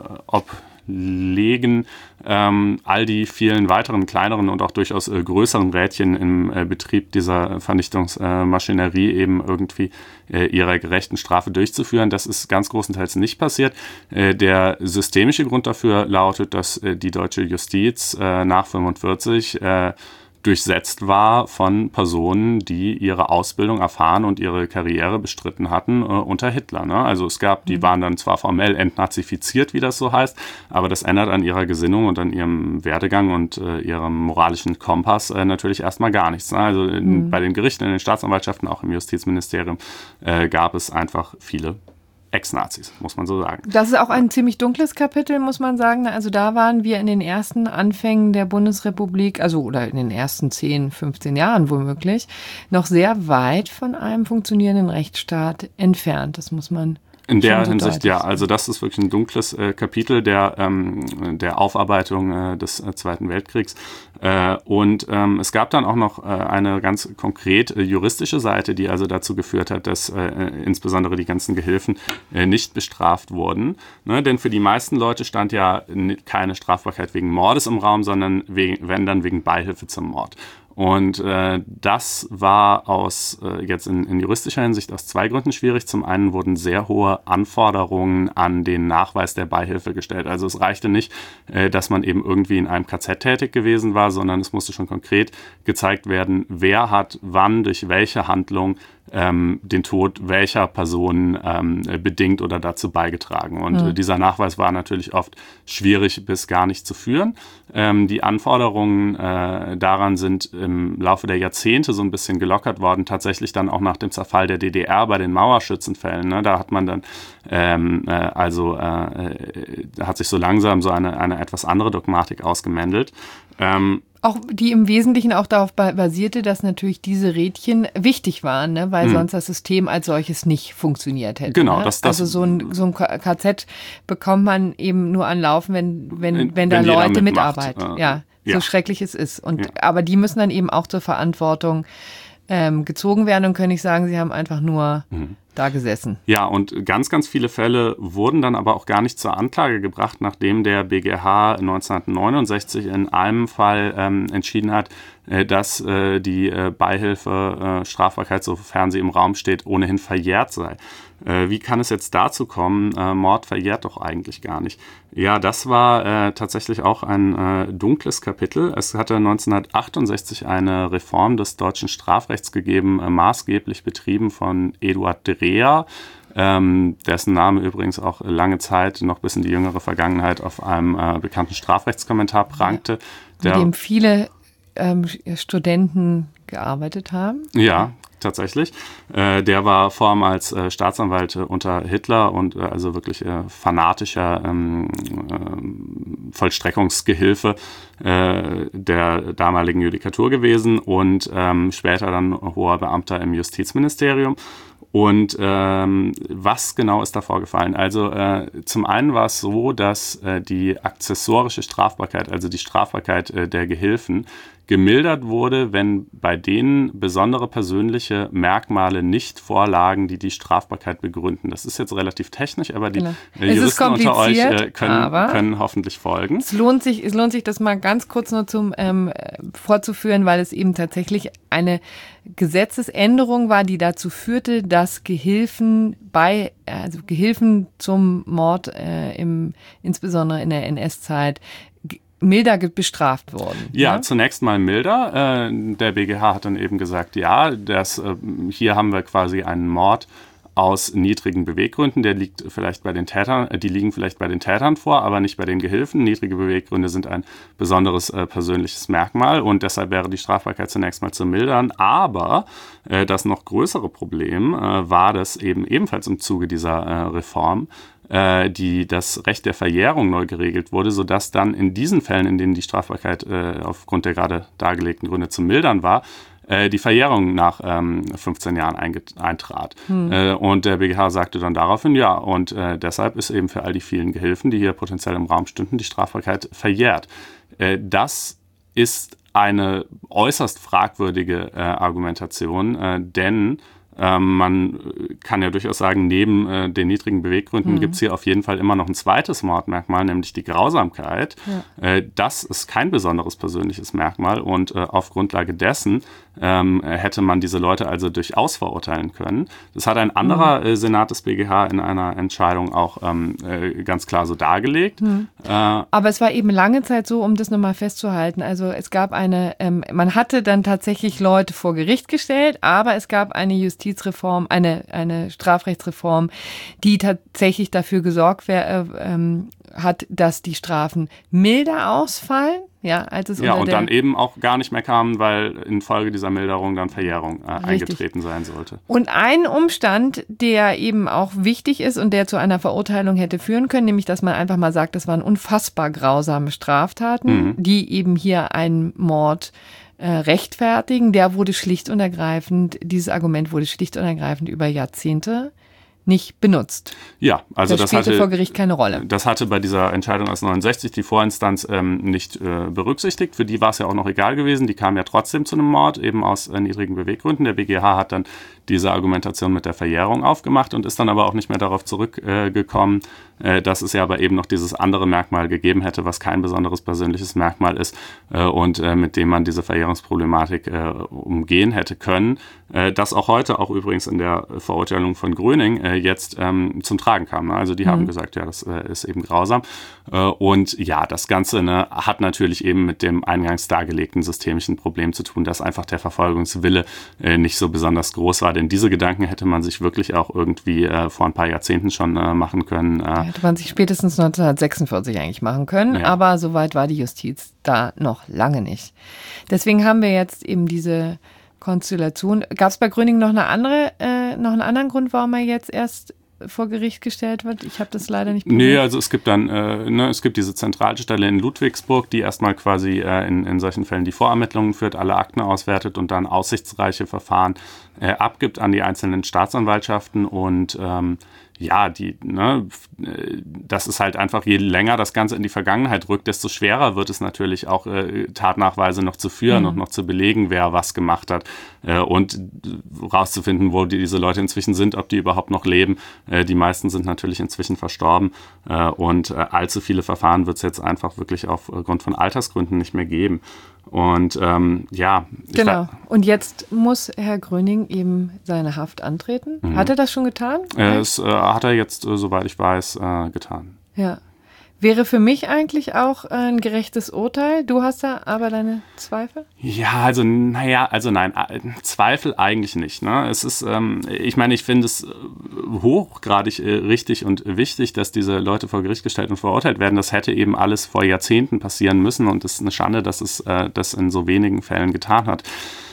A: oblegen, ähm, all die vielen weiteren kleineren und auch durchaus äh, größeren Rädchen im äh, Betrieb dieser Vernichtungsmaschinerie äh, eben irgendwie äh, ihrer gerechten Strafe durchzuführen. Das ist ganz großenteils nicht passiert. Äh, der systemische Grund dafür lautet, dass äh, die deutsche Justiz äh, nach fünfundvierzig äh, durchsetzt war von Personen, die ihre Ausbildung erfahren und ihre Karriere bestritten hatten äh, unter Hitler. Ne? Also es gab, die waren dann zwar formell entnazifiziert, wie das so heißt, aber das ändert an ihrer Gesinnung und an ihrem Werdegang und äh, ihrem moralischen Kompass äh, natürlich erstmal gar nichts. Ne? Also in, mhm. bei den Gerichten, in den Staatsanwaltschaften, auch im Justizministerium äh, gab es einfach viele Ex-Nazis, muss man so sagen.
C: Das ist auch ein ziemlich dunkles Kapitel, muss man sagen. Also da waren wir in den ersten Anfängen der Bundesrepublik, also oder in den ersten zehn, fünfzehn Jahren womöglich, noch sehr weit von einem funktionierenden Rechtsstaat entfernt. Das muss man
A: In der so Hinsicht, ja. Also das ist wirklich ein dunkles äh, Kapitel der, ähm, der Aufarbeitung äh, des äh, Zweiten Weltkriegs. Äh, und ähm, es gab dann auch noch äh, eine ganz konkret äh, juristische Seite, die also dazu geführt hat, dass äh, insbesondere die ganzen Gehilfen äh, nicht bestraft wurden. Ne? Denn für die meisten Leute stand ja keine Strafbarkeit wegen Mordes im Raum, sondern wegen, wenn dann wegen Beihilfe zum Mord. Und äh, das war aus äh, jetzt in, in juristischer Hinsicht aus zwei Gründen schwierig. Zum einen wurden sehr hohe Anforderungen an den Nachweis der Beihilfe gestellt. Also es reichte nicht, äh, dass man eben irgendwie in einem K Z tätig gewesen war, sondern es musste schon konkret gezeigt werden, wer hat wann durch welche Handlung ähm, den Tod welcher Person ähm, bedingt oder dazu beigetragen. Und mhm. dieser Nachweis war natürlich oft schwierig bis gar nicht zu führen. Ähm, die Anforderungen äh, daran sind im Laufe der Jahrzehnte so ein bisschen gelockert worden, tatsächlich dann auch nach dem Zerfall der D D R bei den Mauerschützenfällen. Ne? Da hat man dann ähm, äh, also äh, da hat sich so langsam so eine, eine etwas andere Dogmatik ausgemändelt. Ähm,
C: Auch die im Wesentlichen auch darauf basierte, dass natürlich diese Rädchen wichtig waren, ne? weil mhm. sonst das System als solches nicht funktioniert hätte.
A: Genau,
C: ne?
A: das, das
C: also so ein, so ein K Z bekommt man eben nur an Laufen, wenn, wenn, wenn, wenn da Leute mitarbeiten. Äh, ja, so ja. schrecklich es ist. Und, ja. Aber die müssen dann eben auch zur Verantwortung ähm, gezogen werden und können nicht sagen, sie haben einfach nur mhm. da gesessen.
A: Ja, und ganz, ganz viele Fälle wurden dann aber auch gar nicht zur Anklage gebracht, nachdem der B G H neunzehnhundertneunundsechzig in einem Fall ähm, entschieden hat, äh, dass äh, die äh, Beihilfe, äh, Strafbarkeit, sofern sie im Raum steht, ohnehin verjährt sei. Äh, wie kann es jetzt dazu kommen? Äh, Mord verjährt doch eigentlich gar nicht. Ja, das war äh, tatsächlich auch ein äh, dunkles Kapitel. Es hatte neunzehnhundertachtundsechzig eine Reform des deutschen Strafrechts gegeben, äh, maßgeblich betrieben von Eduard Dreher, ähm, dessen Name übrigens auch lange Zeit, noch bis in die jüngere Vergangenheit, auf einem äh, bekannten Strafrechtskommentar prangte.
C: Mit dem viele ähm, Studenten gearbeitet haben.
A: Ja, tatsächlich. Äh, der war vor allem als äh, Staatsanwalt äh, unter Hitler und äh, also wirklich äh, fanatischer ähm, äh, Vollstreckungsgehilfe äh, der damaligen Judikatur gewesen und ähm, später dann hoher Beamter im Justizministerium. Und ähm, was genau ist da vorgefallen? Also äh, zum einen war es so, dass äh, die akzessorische Strafbarkeit, also die Strafbarkeit äh, der Gehilfen, gemildert wurde, wenn bei denen besondere persönliche Merkmale nicht vorlagen, die die Strafbarkeit begründen. Das ist jetzt relativ technisch, aber die genau. Juristen unter euch äh, können, können hoffentlich folgen.
C: Es lohnt sich, es lohnt sich, das mal ganz kurz nur zum ähm, vorzuführen, weil es eben tatsächlich eine Gesetzesänderung war, die dazu führte, dass Gehilfen bei, also Gehilfen zum Mord äh, im, insbesondere in der N S-Zeit milder bestraft worden.
A: Ja,
C: ja,
A: zunächst mal milder. Äh, der B G H hat dann eben gesagt, ja, das, äh, hier haben wir quasi einen Mord aus niedrigen Beweggründen. Der liegt vielleicht bei den Tätern, die liegen vielleicht bei den Tätern vor, aber nicht bei den Gehilfen. Niedrige Beweggründe sind ein besonderes äh, persönliches Merkmal und deshalb wäre die Strafbarkeit zunächst mal zu mildern. Aber äh, das noch größere Problem äh, war, dass eben ebenfalls im Zuge dieser äh, Reform äh, die das Recht der Verjährung neu geregelt wurde, sodass dann in diesen Fällen, in denen die Strafbarkeit äh, aufgrund der gerade dargelegten Gründe zu mildern war, die Verjährung nach ähm, fünfzehn Jahren eintrat. Hm. Äh, und der B G H sagte dann daraufhin, ja, und äh, deshalb ist eben für all die vielen Gehilfen, die hier potenziell im Raum stünden, die Strafbarkeit verjährt. Äh, das ist eine äußerst fragwürdige äh, Argumentation, äh, denn Ähm, man kann ja durchaus sagen, neben äh, den niedrigen Beweggründen mhm. gibt es hier auf jeden Fall immer noch ein zweites Mordmerkmal, nämlich die Grausamkeit. Ja. Äh, das ist kein besonderes persönliches Merkmal und äh, auf Grundlage dessen ähm, hätte man diese Leute also durchaus verurteilen können. Das hat ein anderer mhm. äh, Senat des B G H in einer Entscheidung auch ähm, äh, ganz klar so dargelegt.
C: Mhm. Äh, Aber es war eben lange Zeit so, um das nochmal festzuhalten. Also es gab eine, ähm, man hatte dann tatsächlich Leute vor Gericht gestellt, aber es gab eine Justiz Justizreform, eine, eine Strafrechtsreform, die tatsächlich dafür gesorgt wär, äh, ähm, hat, dass die Strafen milder ausfallen. Ja, als es
A: ja
C: unter
A: und
C: der
A: dann eben auch gar nicht mehr kamen, weil infolge dieser Milderung dann Verjährung äh, eingetreten sein sollte.
C: Und ein Umstand, der eben auch wichtig ist und der zu einer Verurteilung hätte führen können, nämlich dass man einfach mal sagt, das waren unfassbar grausame Straftaten, mhm. die eben hier einen Mord Äh, rechtfertigen, der wurde schlicht und ergreifend, dieses Argument wurde schlicht und ergreifend über Jahrzehnte nicht benutzt.
A: Ja, also das,
C: das spielte
A: hatte
C: vor Gericht keine Rolle.
A: Das hatte bei dieser Entscheidung aus neunundsechzig die Vorinstanz ähm, nicht äh, berücksichtigt. Für die war es ja auch noch egal gewesen. Die kam ja trotzdem zu einem Mord, eben aus äh, niedrigen Beweggründen. Der B G H hat dann diese Argumentation mit der Verjährung aufgemacht und ist dann aber auch nicht mehr darauf zurückgekommen, äh, dass es ja aber eben noch dieses andere Merkmal gegeben hätte, was kein besonderes persönliches Merkmal ist äh, und äh, mit dem man diese Verjährungsproblematik äh, umgehen hätte können. Äh, das auch heute, auch übrigens in der Verurteilung von Gröning, äh, jetzt ähm, zum Tragen kam. Ne? Also die mhm. haben gesagt, ja, das äh, ist eben grausam. Äh, und ja, das Ganze ne, hat natürlich eben mit dem eingangs dargelegten systemischen Problem zu tun, dass einfach der Verfolgungswille äh, nicht so besonders groß war. Denn diese Gedanken hätte man sich wirklich auch irgendwie äh, vor ein paar Jahrzehnten schon äh, machen können. Äh,
C: hätte man sich spätestens neunzehnhundertsechsundvierzig eigentlich machen können. Ja. Aber so weit war die Justiz da noch lange nicht. Deswegen haben wir jetzt eben diese Konstellation. Gab es bei Gröning noch eine andere, äh, noch einen anderen Grund, warum er jetzt erst vor Gericht gestellt wird? Ich habe das leider nicht
A: probiert. Nee, also es gibt dann, äh, ne, es gibt diese Zentralstelle in Ludwigsburg, die erstmal quasi äh, in, in solchen Fällen die Vorermittlungen führt, alle Akten auswertet und dann aussichtsreiche Verfahren äh, abgibt an die einzelnen Staatsanwaltschaften und ähm, ja, die, ne, das ist halt einfach, je länger das Ganze in die Vergangenheit rückt, desto schwerer wird es natürlich auch äh, Tatnachweise noch zu führen mhm. und noch zu belegen, wer was gemacht hat äh, und rauszufinden, wo die, diese Leute inzwischen sind, ob die überhaupt noch leben. Äh, die meisten sind natürlich inzwischen verstorben äh, und äh, allzu viele Verfahren wird es jetzt einfach wirklich aufgrund von Altersgründen nicht mehr geben. Und ähm, ja.
C: Genau. Und jetzt muss Herr Gröning eben seine Haft antreten. Mhm. Hat er das schon getan?
A: Äh, es äh, hat er jetzt, äh, soweit ich weiß, äh, getan.
C: Ja. Wäre für mich eigentlich auch ein gerechtes Urteil. Du hast da aber deine Zweifel?
A: Ja, also naja, also nein, Zweifel eigentlich nicht. Ne? Es ist, ähm, ich meine, ich finde es hochgradig äh, richtig und wichtig, dass diese Leute vor Gericht gestellt und verurteilt werden. Das hätte eben alles vor Jahrzehnten passieren müssen und es ist eine Schande, dass es äh, das in so wenigen Fällen getan hat.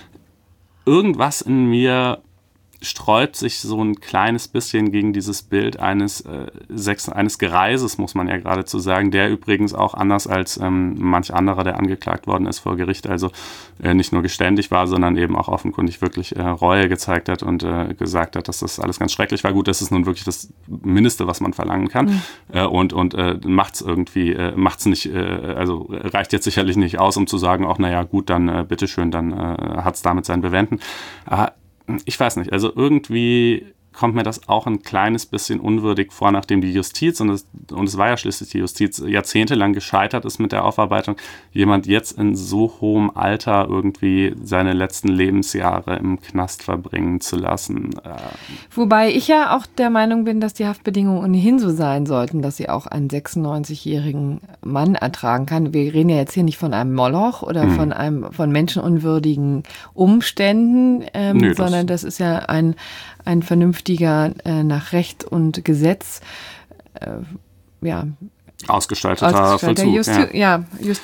A: Irgendwas in mir sträubt sich so ein kleines bisschen gegen dieses Bild eines, äh, Sex, eines Gereises, muss man ja geradezu sagen, der übrigens auch anders als ähm, manch anderer, der angeklagt worden ist vor Gericht, also äh, nicht nur geständig war, sondern eben auch offenkundig wirklich äh, Reue gezeigt hat und äh, gesagt hat, dass das alles ganz schrecklich war. Gut, das ist nun wirklich das Mindeste, was man verlangen kann mhm. äh, und, und äh, macht's irgendwie, äh, macht's nicht, äh, also reicht jetzt sicherlich nicht aus, um zu sagen, auch naja gut, dann äh, bitteschön, dann äh, hat's damit sein Bewenden. Aber ich weiß nicht, also irgendwie kommt mir das auch ein kleines bisschen unwürdig vor, nachdem die Justiz, und es, und es war ja schließlich die Justiz, jahrzehntelang gescheitert ist mit der Aufarbeitung, jemand jetzt in so hohem Alter irgendwie seine letzten Lebensjahre im Knast verbringen zu lassen.
C: Wobei ich ja auch der Meinung bin, dass die Haftbedingungen ohnehin so sein sollten, dass sie auch einen sechsundneunzigjährigen Mann ertragen kann. Wir reden ja jetzt hier nicht von einem Moloch oder mhm. von einem von menschenunwürdigen Umständen, ähm, Nö, sondern das ist ja ein ein vernünftiger, äh, nach Recht und Gesetz äh, ja,
A: ausgestalteter,
C: ausgestalteter
A: Vollzug.
C: Justi- ja. ja,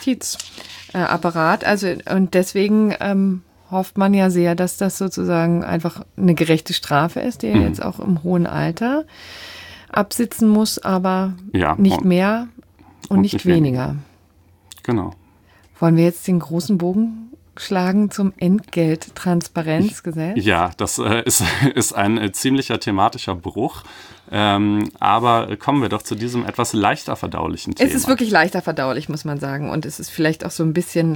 C: Justizapparat. Also, und deswegen ähm, hofft man ja sehr, dass das sozusagen einfach eine gerechte Strafe ist, die er
A: Mhm.
C: jetzt auch im hohen Alter absitzen muss, aber
A: Ja,
C: nicht
A: und-
C: mehr und,
A: und
C: nicht,
A: nicht
C: weniger.
A: weniger. Genau.
C: Wollen wir jetzt den großen Bogen schlagen zum Entgelttransparenzgesetz?
A: Ja, das äh, ist, ist ein äh, ziemlicher thematischer Bruch. Ähm, aber kommen wir doch zu diesem etwas leichter verdaulichen Thema.
C: Es ist wirklich leichter verdaulich, muss man sagen. Und es ist vielleicht auch so ein bisschen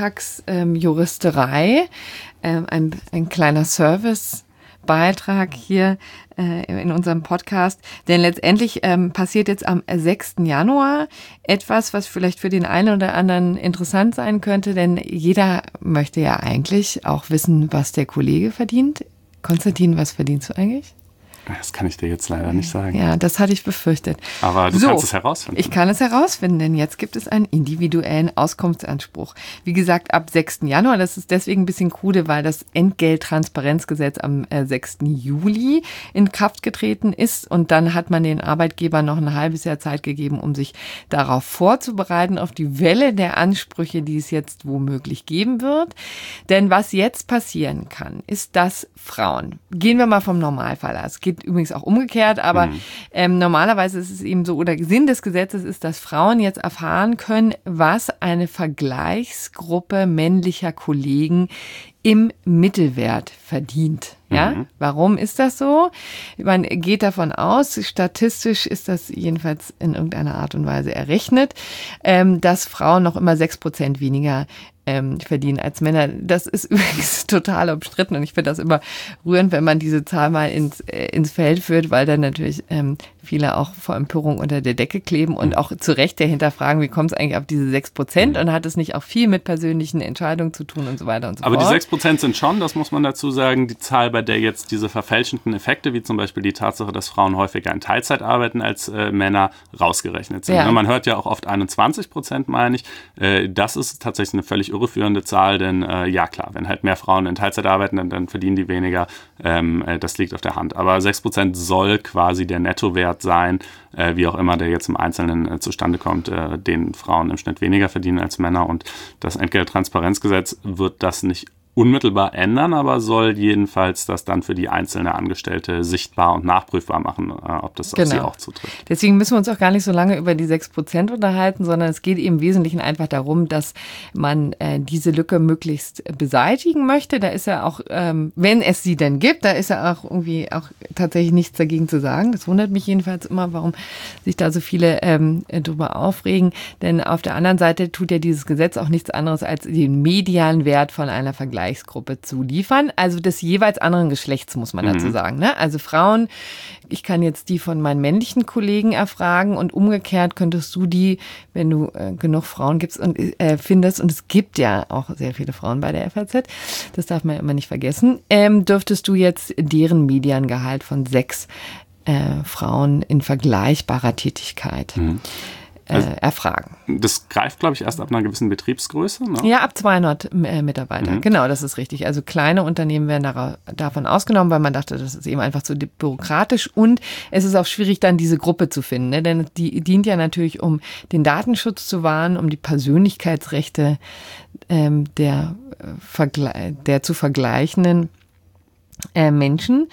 C: Alltagsjuristerei, ähm, ein, ein kleiner Servicebeitrag hier äh, in unserem Podcast. Denn letztendlich ähm, passiert jetzt am sechsten Januar etwas, was vielleicht für den einen oder anderen interessant sein könnte. Denn jeder möchte ja eigentlich auch wissen, was der Kollege verdient. Konstantin, was verdienst du eigentlich?
A: Das kann ich dir jetzt leider nicht sagen.
C: Ja, das hatte ich befürchtet.
A: Aber du
C: So,
A: kannst es herausfinden.
C: Ich kann es herausfinden, denn jetzt gibt es einen individuellen Auskunftsanspruch. Wie gesagt, ab sechsten Januar, das ist deswegen ein bisschen krude, weil das Entgelttransparenzgesetz am äh, sechsten Juli in Kraft getreten ist und dann hat man den Arbeitgebern noch ein halbes Jahr Zeit gegeben, um sich darauf vorzubereiten, auf die Welle der Ansprüche, die es jetzt womöglich geben wird. Denn was jetzt passieren kann, ist, dass Frauen, gehen wir mal vom Normalfall aus, es geht übrigens auch umgekehrt, aber mhm. ähm, normalerweise ist es eben so, oder Sinn des Gesetzes ist, dass Frauen jetzt erfahren können, was eine Vergleichsgruppe männlicher Kollegen im Mittelwert verdient. Ja, mhm. Warum ist das so? Man geht davon aus, statistisch ist das jedenfalls in irgendeiner Art und Weise errechnet, ähm, dass Frauen noch immer sechs Prozent weniger ähm, verdienen als Männer. Das ist übrigens total umstritten und ich finde das immer rührend, wenn man diese Zahl mal ins, äh, ins Feld führt, weil dann natürlich ähm, viele auch vor Empörung unter der Decke kleben und auch zu Recht dahinter fragen, wie kommt es eigentlich auf diese sechs Prozent und hat es nicht auch viel mit persönlichen Entscheidungen zu tun und so weiter und so
A: Aber
C: fort.
A: Aber die sechs Prozent sind schon, das muss man dazu sagen, die Zahl, bei der jetzt diese verfälschenden Effekte, wie zum Beispiel die Tatsache, dass Frauen häufiger in Teilzeit arbeiten als äh, Männer, rausgerechnet sind.
C: Ja.
A: Man hört ja auch oft einundzwanzig Prozent, meine ich. Äh, das ist tatsächlich eine völlig irreführende Zahl, denn äh, ja klar, wenn halt mehr Frauen in Teilzeit arbeiten, dann, dann verdienen die weniger. Ähm, äh, das liegt auf der Hand. Aber sechs Prozent soll quasi der Nettowert sein, äh, wie auch immer der jetzt im Einzelnen äh, zustande kommt, äh, den Frauen im Schnitt weniger verdienen als Männer. Und das Entgelttransparenzgesetz wird das nicht unmittelbar ändern, aber soll jedenfalls das dann für die einzelne Angestellte sichtbar und nachprüfbar machen, ob das auf
C: genau.
A: sie auch zutrifft.
C: Deswegen müssen wir uns auch gar nicht so lange über die sechs Prozent unterhalten, sondern es geht im Wesentlichen einfach darum, dass man äh, diese Lücke möglichst beseitigen möchte. Da ist ja auch, ähm, wenn es sie denn gibt, da ist ja auch irgendwie auch tatsächlich nichts dagegen zu sagen. Das wundert mich jedenfalls immer, warum sich da so viele ähm, drüber aufregen. Denn auf der anderen Seite tut ja dieses Gesetz auch nichts anderes, als den medialen Wert von einer Vergleichsgruppe zu liefern, also des jeweils anderen Geschlechts, muss man dazu sagen. Ne? Also Frauen, ich kann jetzt die von meinen männlichen Kollegen erfragen und umgekehrt könntest du die, wenn du äh, genug Frauen gibst und äh, findest, und es gibt ja auch sehr viele Frauen bei der F A Z, das darf man immer nicht vergessen, ähm, dürftest du jetzt deren Mediangehalt von sechs äh, Frauen in vergleichbarer Tätigkeit mhm. Also, äh, erfragen.
A: Das greift, glaube ich, erst ab einer gewissen Betriebsgröße, ne?
C: Ja, ab zweihundert äh, Mitarbeiter. Mhm. Genau, das ist richtig. Also kleine Unternehmen werden da, davon ausgenommen, weil man dachte, das ist eben einfach zu bürokratisch und es ist auch schwierig, dann diese Gruppe zu finden, ne? Denn die dient ja natürlich, um den Datenschutz zu wahren, um die Persönlichkeitsrechte ähm, der, äh, der zu vergleichenden äh, Menschen.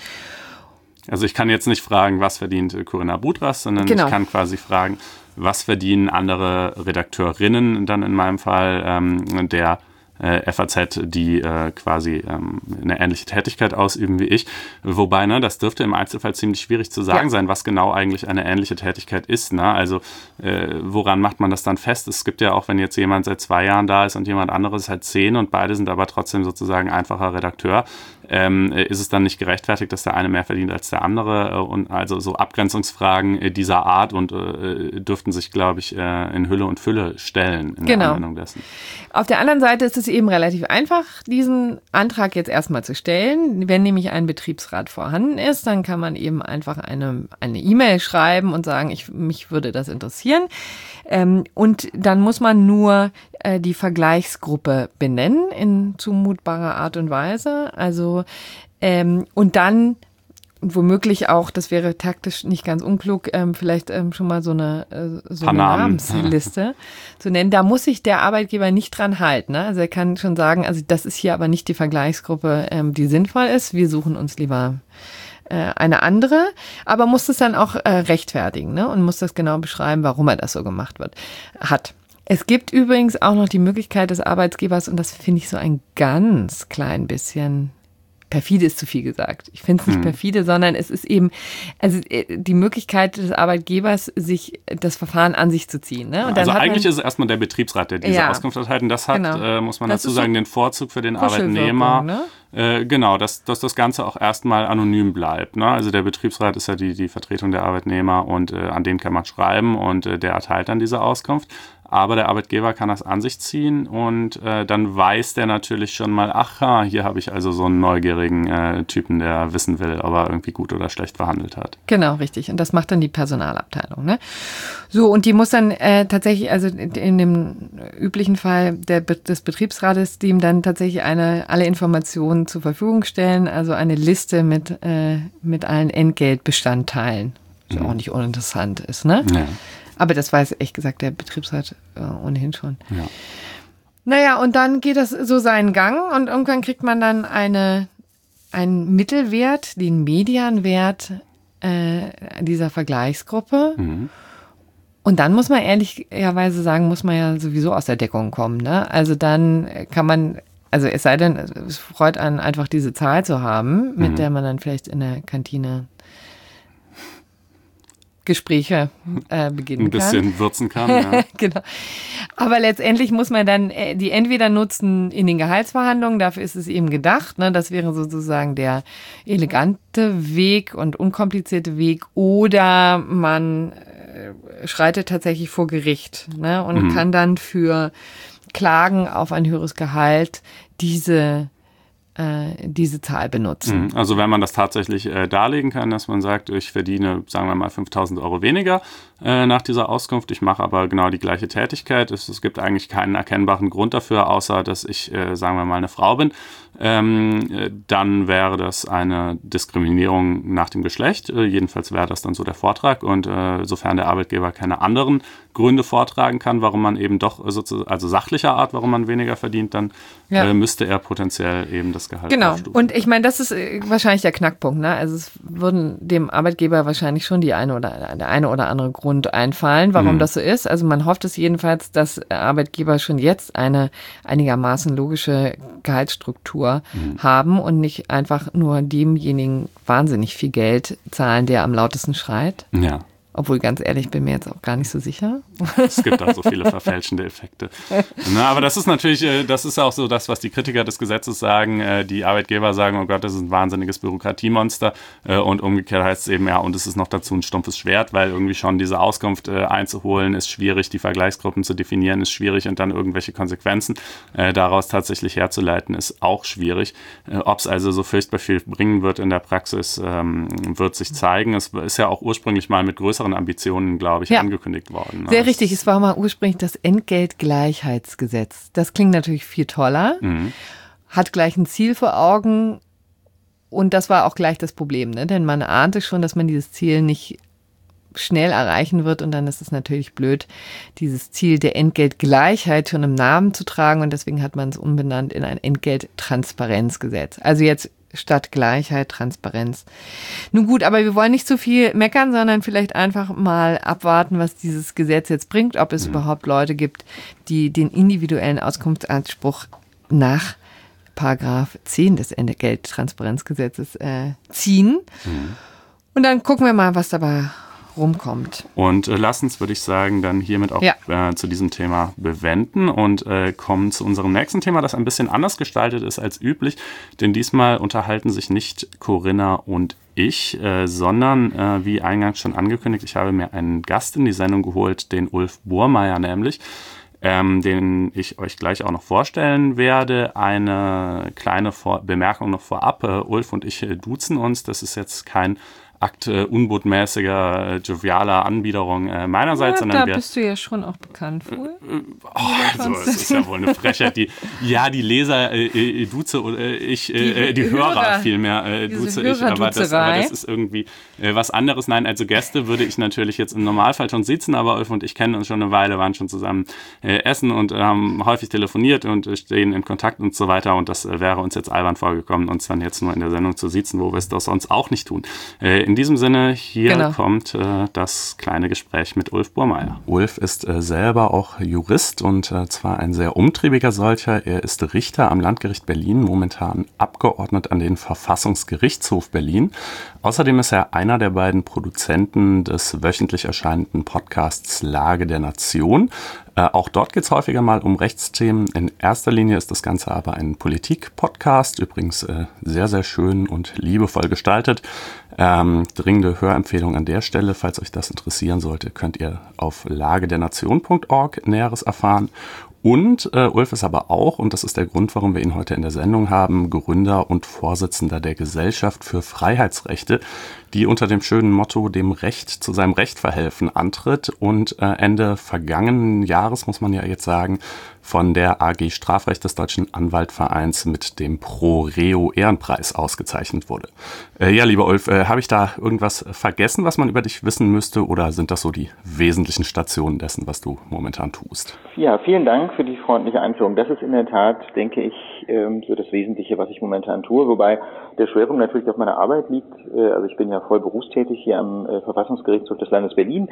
A: Also ich kann jetzt nicht fragen, was verdient Corinna Budras, sondern genau. ich kann quasi fragen, was verdienen andere Redakteurinnen dann in meinem Fall ähm, der äh, F A Z, die äh, quasi ähm, eine ähnliche Tätigkeit ausüben wie ich. Wobei, ne, das dürfte im Einzelfall ziemlich schwierig zu sagen ja. sein, was genau eigentlich eine ähnliche Tätigkeit ist. Ne? Also äh, woran macht man das dann fest? Es gibt ja auch, wenn jetzt jemand seit zwei Jahren da ist und jemand anderes seit zehn und beide sind aber trotzdem sozusagen einfacher Redakteur, ähm, ist es dann nicht gerechtfertigt, dass der eine mehr verdient als der andere? Und also so Abgrenzungsfragen dieser Art und äh, dürften sich, glaube ich, äh, in Hülle und Fülle stellen in
C: genau.
A: der Anwendung dessen.
C: Auf der anderen Seite ist es eben relativ einfach, diesen Antrag jetzt erstmal zu stellen. Wenn nämlich ein Betriebsrat vorhanden ist, dann kann man eben einfach eine eine E-Mail schreiben und sagen, ich, mich würde das interessieren. Ähm, und dann muss man nur äh, die Vergleichsgruppe benennen in zumutbarer Art und Weise. Also ähm, und dann womöglich auch, das wäre taktisch nicht ganz unklug, ähm, vielleicht ähm, schon mal so eine, äh, so eine
A: Namen.
C: Namensliste zu nennen. Da muss sich der Arbeitgeber nicht dran halten. Ne? Also er kann schon sagen, also das ist hier aber nicht die Vergleichsgruppe, ähm, die sinnvoll ist. Wir suchen uns lieber äh, eine andere, aber muss das dann auch äh, rechtfertigen, ne? Und muss das genau beschreiben, warum er das so gemacht wird, hat. Es gibt übrigens auch noch die Möglichkeit des Arbeitgebers, und das finde ich so ein ganz klein bisschen, perfide ist zu viel gesagt. Ich finde es nicht hm. perfide, sondern es ist eben also die Möglichkeit des Arbeitgebers, sich das Verfahren an sich zu ziehen. Ne? Und dann
A: also
C: hat
A: eigentlich
C: man,
A: ist es erstmal der Betriebsrat, der diese
C: ja,
A: Auskunft erteilt. Und das hat,
C: genau.
A: äh, muss man
C: das
A: dazu sagen,
C: so
A: den Vorzug für den Arbeitnehmer.
C: Ne?
A: Äh, genau, dass, dass das Ganze auch erstmal anonym bleibt. Ne? Also der Betriebsrat ist ja die, die Vertretung der Arbeitnehmer und äh, an den kann man schreiben und äh, der erteilt dann diese Auskunft. Aber der Arbeitgeber kann das an sich ziehen und äh, dann weiß der natürlich schon mal, ach, hier habe ich also so einen neugierigen äh, Typen, der wissen will, ob er irgendwie gut oder schlecht verhandelt hat.
C: Genau, richtig. Und das macht dann die Personalabteilung. Ne? So, und die muss dann äh, tatsächlich, also in dem üblichen Fall der, des Betriebsrates, die ihm dann tatsächlich eine, alle Informationen zur Verfügung stellen, also eine Liste mit, äh, mit allen Entgeltbestandteilen, was mhm. auch nicht uninteressant ist, ne?
A: Ja.
C: Aber das weiß, ehrlich gesagt, der Betriebsrat äh, ohnehin schon.
A: Ja.
C: Naja, und dann geht das so seinen Gang und irgendwann kriegt man dann eine, einen Mittelwert, den Medianwert äh, dieser Vergleichsgruppe. Mhm. Und dann muss man ehrlicherweise sagen, muss man ja sowieso aus der Deckung kommen. Ne? Also dann kann man, also es sei denn, es freut einen einfach diese Zahl zu haben, mit mhm. der man dann vielleicht in der Kantine Gespräche äh, beginnen kann.
A: Ein bisschen kann. würzen kann, ja.
C: Genau. Aber letztendlich muss man dann die entweder nutzen in den Gehaltsverhandlungen, dafür ist es eben gedacht, ne? Das wäre sozusagen der elegante Weg und unkomplizierte Weg, oder man äh, schreitet tatsächlich vor Gericht, ne? Und mhm. kann dann für Klagen auf ein höheres Gehalt diese diese Zahl benutzen.
A: Also wenn man das tatsächlich äh, darlegen kann, dass man sagt, ich verdiene, sagen wir mal, fünftausend Euro weniger äh, nach dieser Auskunft, ich mache aber genau die gleiche Tätigkeit, es, es gibt eigentlich keinen erkennbaren Grund dafür, außer dass ich, äh, sagen wir mal, eine Frau bin, ähm, äh, dann wäre das eine Diskriminierung nach dem Geschlecht, äh, jedenfalls wäre das dann so der Vortrag, und äh, sofern der Arbeitgeber keine anderen Gründe vortragen kann, warum man eben doch, sozusagen, also sachlicher Art, warum man weniger verdient, dann ja. äh, müsste er potenziell eben das Gehalt
C: Genau.
A: aufstufen.
C: Und ich meine, das ist wahrscheinlich der Knackpunkt. Ne? Also es würden dem Arbeitgeber wahrscheinlich schon die eine oder der eine oder andere Grund einfallen, warum mhm. das so ist. Also man hofft es jedenfalls, dass Arbeitgeber schon jetzt eine einigermaßen logische Gehaltsstruktur mhm. haben und nicht einfach nur demjenigen wahnsinnig viel Geld zahlen, der am lautesten schreit.
A: Ja.
C: Obwohl, ganz ehrlich, bin mir jetzt auch gar nicht so sicher.
A: Es gibt auch so viele verfälschende Effekte. Na, aber das ist natürlich, das ist auch so das, was die Kritiker des Gesetzes sagen. Die Arbeitgeber sagen, oh Gott, das ist ein wahnsinniges Bürokratiemonster. Und umgekehrt heißt es eben, ja, und es ist noch dazu ein stumpfes Schwert, weil irgendwie schon diese Auskunft einzuholen ist schwierig, die Vergleichsgruppen zu definieren ist schwierig und dann irgendwelche Konsequenzen daraus tatsächlich herzuleiten ist auch schwierig. Ob es also so furchtbar viel bringen wird in der Praxis, wird sich zeigen. Es ist ja auch ursprünglich mal mit größeren Ambitionen, glaube ich, ja. angekündigt worden.
C: Sehr richtig. Es war mal ursprünglich das Entgeltgleichheitsgesetz. Das klingt natürlich viel toller, mhm. hat gleich ein Ziel vor Augen, und das war auch gleich das Problem, ne? Denn man ahnte schon, dass man dieses Ziel nicht schnell erreichen wird, und dann ist es natürlich blöd, dieses Ziel der Entgeltgleichheit schon im Namen zu tragen, und deswegen hat man es umbenannt in ein Entgelttransparenzgesetz. Also jetzt statt Gleichheit, Transparenz. Nun gut, aber wir wollen nicht zu viel meckern, sondern vielleicht einfach mal abwarten, was dieses Gesetz jetzt bringt, ob es mhm. überhaupt Leute gibt, die den individuellen Auskunftsanspruch nach Paragraph zehn des Entgelttransparenzgesetzes äh, ziehen. Mhm. Und dann gucken wir mal, was dabei rumkommt.
A: Und äh, lass uns, würde ich sagen, dann hiermit auch ja. äh, zu diesem Thema bewenden und äh, kommen zu unserem nächsten Thema, das ein bisschen anders gestaltet ist als üblich, denn diesmal unterhalten sich nicht Corinna und ich, äh, sondern äh, wie eingangs schon angekündigt, ich habe mir einen Gast in die Sendung geholt, den Ulf Burmeier nämlich, ähm, den ich euch gleich auch noch vorstellen werde. Eine kleine Vor- Bemerkung noch vorab, äh, Ulf und ich äh, duzen uns, das ist jetzt kein Akt äh, unbotmäßiger, äh, jovialer Anbiederung äh, meinerseits.
C: Ja,
A: sondern
C: da
A: wir,
C: bist du ja schon auch bekannt für.
A: Äh, oh, also, das ist ja wohl eine Frechheit. Die, ja, die Leser äh, äh, duze oder äh, ich, äh, die, die Hörer, Hörer vielmehr äh, duze ich, aber das, aber das ist irgendwie äh, was anderes. Nein, also Gäste würde ich natürlich jetzt im Normalfall schon sitzen, aber Ulf und ich kennen uns schon eine Weile, waren schon zusammen äh, essen und äh, haben häufig telefoniert und äh, stehen in Kontakt und so weiter und das äh, wäre uns jetzt albern vorgekommen, uns dann jetzt nur in der Sendung zu sitzen, wo wir es doch sonst auch nicht tun. Äh, in diesem Sinne, hier genau. kommt äh, das kleine Gespräch mit Ulf Burmeier. Ulf ist äh, selber auch Jurist und äh, zwar ein sehr umtriebiger solcher. Er ist Richter am Landgericht Berlin, momentan Abgeordnet an den Verfassungsgerichtshof Berlin. Außerdem ist er einer der beiden Produzenten des wöchentlich erscheinenden Podcasts Lage der Nation. Äh, auch dort geht es häufiger mal um Rechtsthemen. In erster Linie ist das Ganze aber ein Politik-Podcast, übrigens äh, sehr, sehr schön und liebevoll gestaltet. Ähm, dringende Hörempfehlung an der Stelle, falls euch das interessieren sollte, könnt ihr auf lagedernation punkt org Näheres erfahren. Und äh, Ulf ist aber auch, und das ist der Grund, warum wir ihn heute in der Sendung haben, Gründer und Vorsitzender der Gesellschaft für Freiheitsrechte, die unter dem schönen Motto dem Recht zu seinem Recht verhelfen antritt und äh, Ende vergangenen Jahres, muss man ja jetzt sagen, von der A G Strafrecht des Deutschen Anwaltvereins mit dem Pro-Reo-Ehrenpreis ausgezeichnet wurde. Äh, ja, lieber Ulf, äh, habe ich da irgendwas vergessen, was man über dich wissen müsste, oder sind das so die wesentlichen Stationen dessen, was du momentan tust?
D: Ja, vielen Dank für die freundliche Einführung. Das ist in der Tat, denke ich, so das Wesentliche, was ich momentan tue, wobei der Schwerpunkt natürlich auf meiner Arbeit liegt. Also ich bin ja voll berufstätig hier am Verfassungsgerichtshof des Landes Berlin.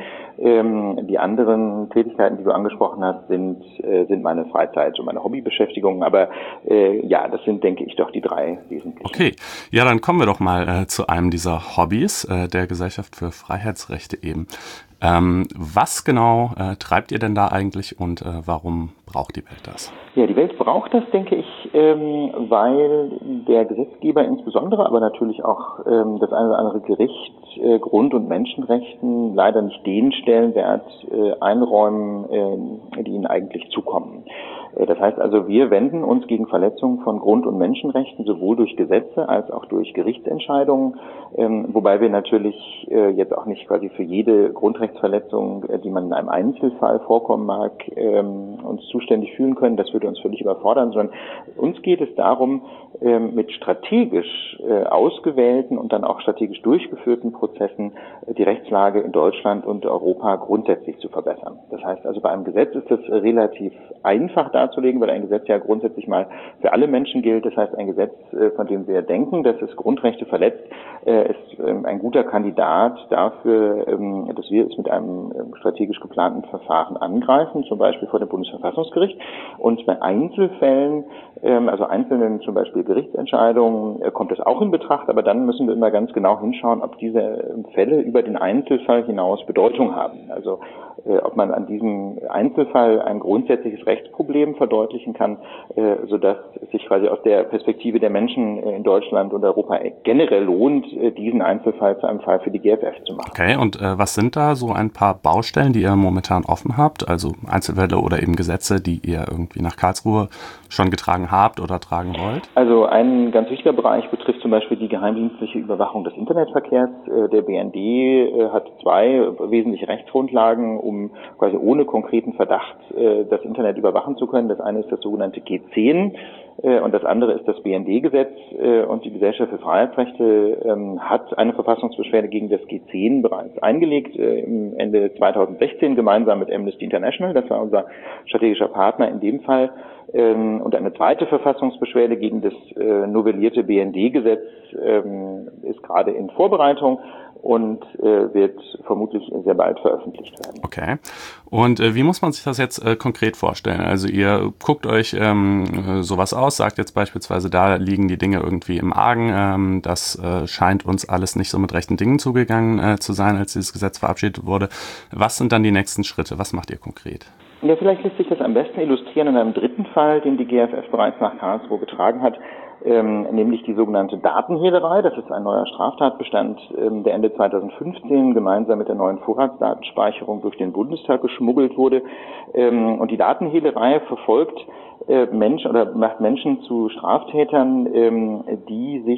D: Die anderen Tätigkeiten, die du angesprochen hast, sind, sind meine Freizeit und meine Hobbybeschäftigungen. Aber ja, das sind, denke ich, doch die drei wesentlichen.
A: Okay, ja, dann kommen wir doch mal äh, zu einem dieser Hobbys, äh, der Gesellschaft für Freiheitsrechte eben. Ähm, was genau äh, treibt ihr denn da eigentlich und äh, warum braucht die Welt das?
D: Ja, die Welt braucht das, denke ich, ähm, weil der Gesetzgeber insbesondere, aber natürlich auch ähm, das eine oder andere Gericht äh, Grund- und Menschenrechten leider nicht den Stellenwert äh, einräumen, äh, die ihnen eigentlich zukommen. Das heißt also, wir wenden uns gegen Verletzungen von Grund- und Menschenrechten sowohl durch Gesetze als auch durch Gerichtsentscheidungen, ähm, wobei wir natürlich äh, jetzt auch nicht quasi für jede Grundrechtsverletzung, äh, die man in einem Einzelfall vorkommen mag, ähm, uns zuständig fühlen können. Das würde uns völlig überfordern, sondern uns geht es darum, ähm, mit strategisch äh, ausgewählten und dann auch strategisch durchgeführten Prozessen äh, die Rechtslage in Deutschland und Europa grundsätzlich zu verbessern. Das heißt also, bei einem Gesetz ist es relativ einfach darzulegen, weil ein Gesetz ja grundsätzlich mal für alle Menschen gilt. Das heißt, ein Gesetz, von dem wir denken, dass es Grundrechte verletzt, ist ein guter Kandidat dafür, dass wir es mit einem strategisch geplanten Verfahren angreifen, zum Beispiel vor dem Bundesverfassungsgericht. Und bei Einzelfällen, also einzelnen zum Beispiel Gerichtsentscheidungen, kommt das auch in Betracht, aber dann müssen wir immer ganz genau hinschauen, ob diese Fälle über den Einzelfall hinaus Bedeutung haben. Also ob man an diesem Einzelfall ein grundsätzliches Rechtsproblem verdeutlichen kann, äh, sodass es sich quasi aus der Perspektive der Menschen in Deutschland und Europa generell lohnt, äh, diesen Einzelfall zu einem Fall für die G F F zu machen.
A: Okay, und äh, was sind da so ein paar Baustellen, die ihr momentan offen habt, also Einzelfälle oder eben Gesetze, die ihr irgendwie nach Karlsruhe schon getragen habt oder tragen wollt?
D: Also ein ganz wichtiger Bereich betrifft zum Beispiel die geheimdienstliche Überwachung des Internetverkehrs. Äh, der B N D äh, hat zwei wesentliche Rechtsgrundlagen, um quasi ohne konkreten Verdacht äh, das Internet überwachen zu können. Das eine ist das sogenannte G zehn äh, und das andere ist das B N D-Gesetz. Äh, und die Gesellschaft für Freiheitsrechte ähm, hat eine Verfassungsbeschwerde gegen das G zehn bereits eingelegt, äh, im Ende zweitausendsechzehn gemeinsam mit Amnesty International. Das war unser strategischer Partner in dem Fall. Ähm, und eine zweite Verfassungsbeschwerde gegen das äh, novellierte B N D-Gesetz ähm, ist gerade in Vorbereitung und äh, wird vermutlich sehr bald veröffentlicht werden.
A: Okay. Und äh, wie muss man sich das jetzt äh, konkret vorstellen? Also ihr guckt euch ähm, sowas aus, sagt jetzt beispielsweise, da liegen die Dinge irgendwie im Argen, ähm, das äh, scheint uns alles nicht so mit rechten Dingen zugegangen äh, zu sein, als dieses Gesetz verabschiedet wurde. Was sind dann die nächsten Schritte? Was macht ihr konkret?
D: Ja, vielleicht lässt sich das am besten illustrieren in einem dritten Fall, den die G F F bereits nach Karlsruhe getragen hat, ähm, nämlich die sogenannte Datenhehlerei. Das ist ein neuer Straftatbestand, ähm, der Ende zweitausendfünfzehn gemeinsam mit der neuen Vorratsdatenspeicherung durch den Bundestag geschmuggelt wurde. Ähm, und die Datenhehlerei verfolgt äh, Menschen oder macht Menschen zu Straftätern, ähm, die sich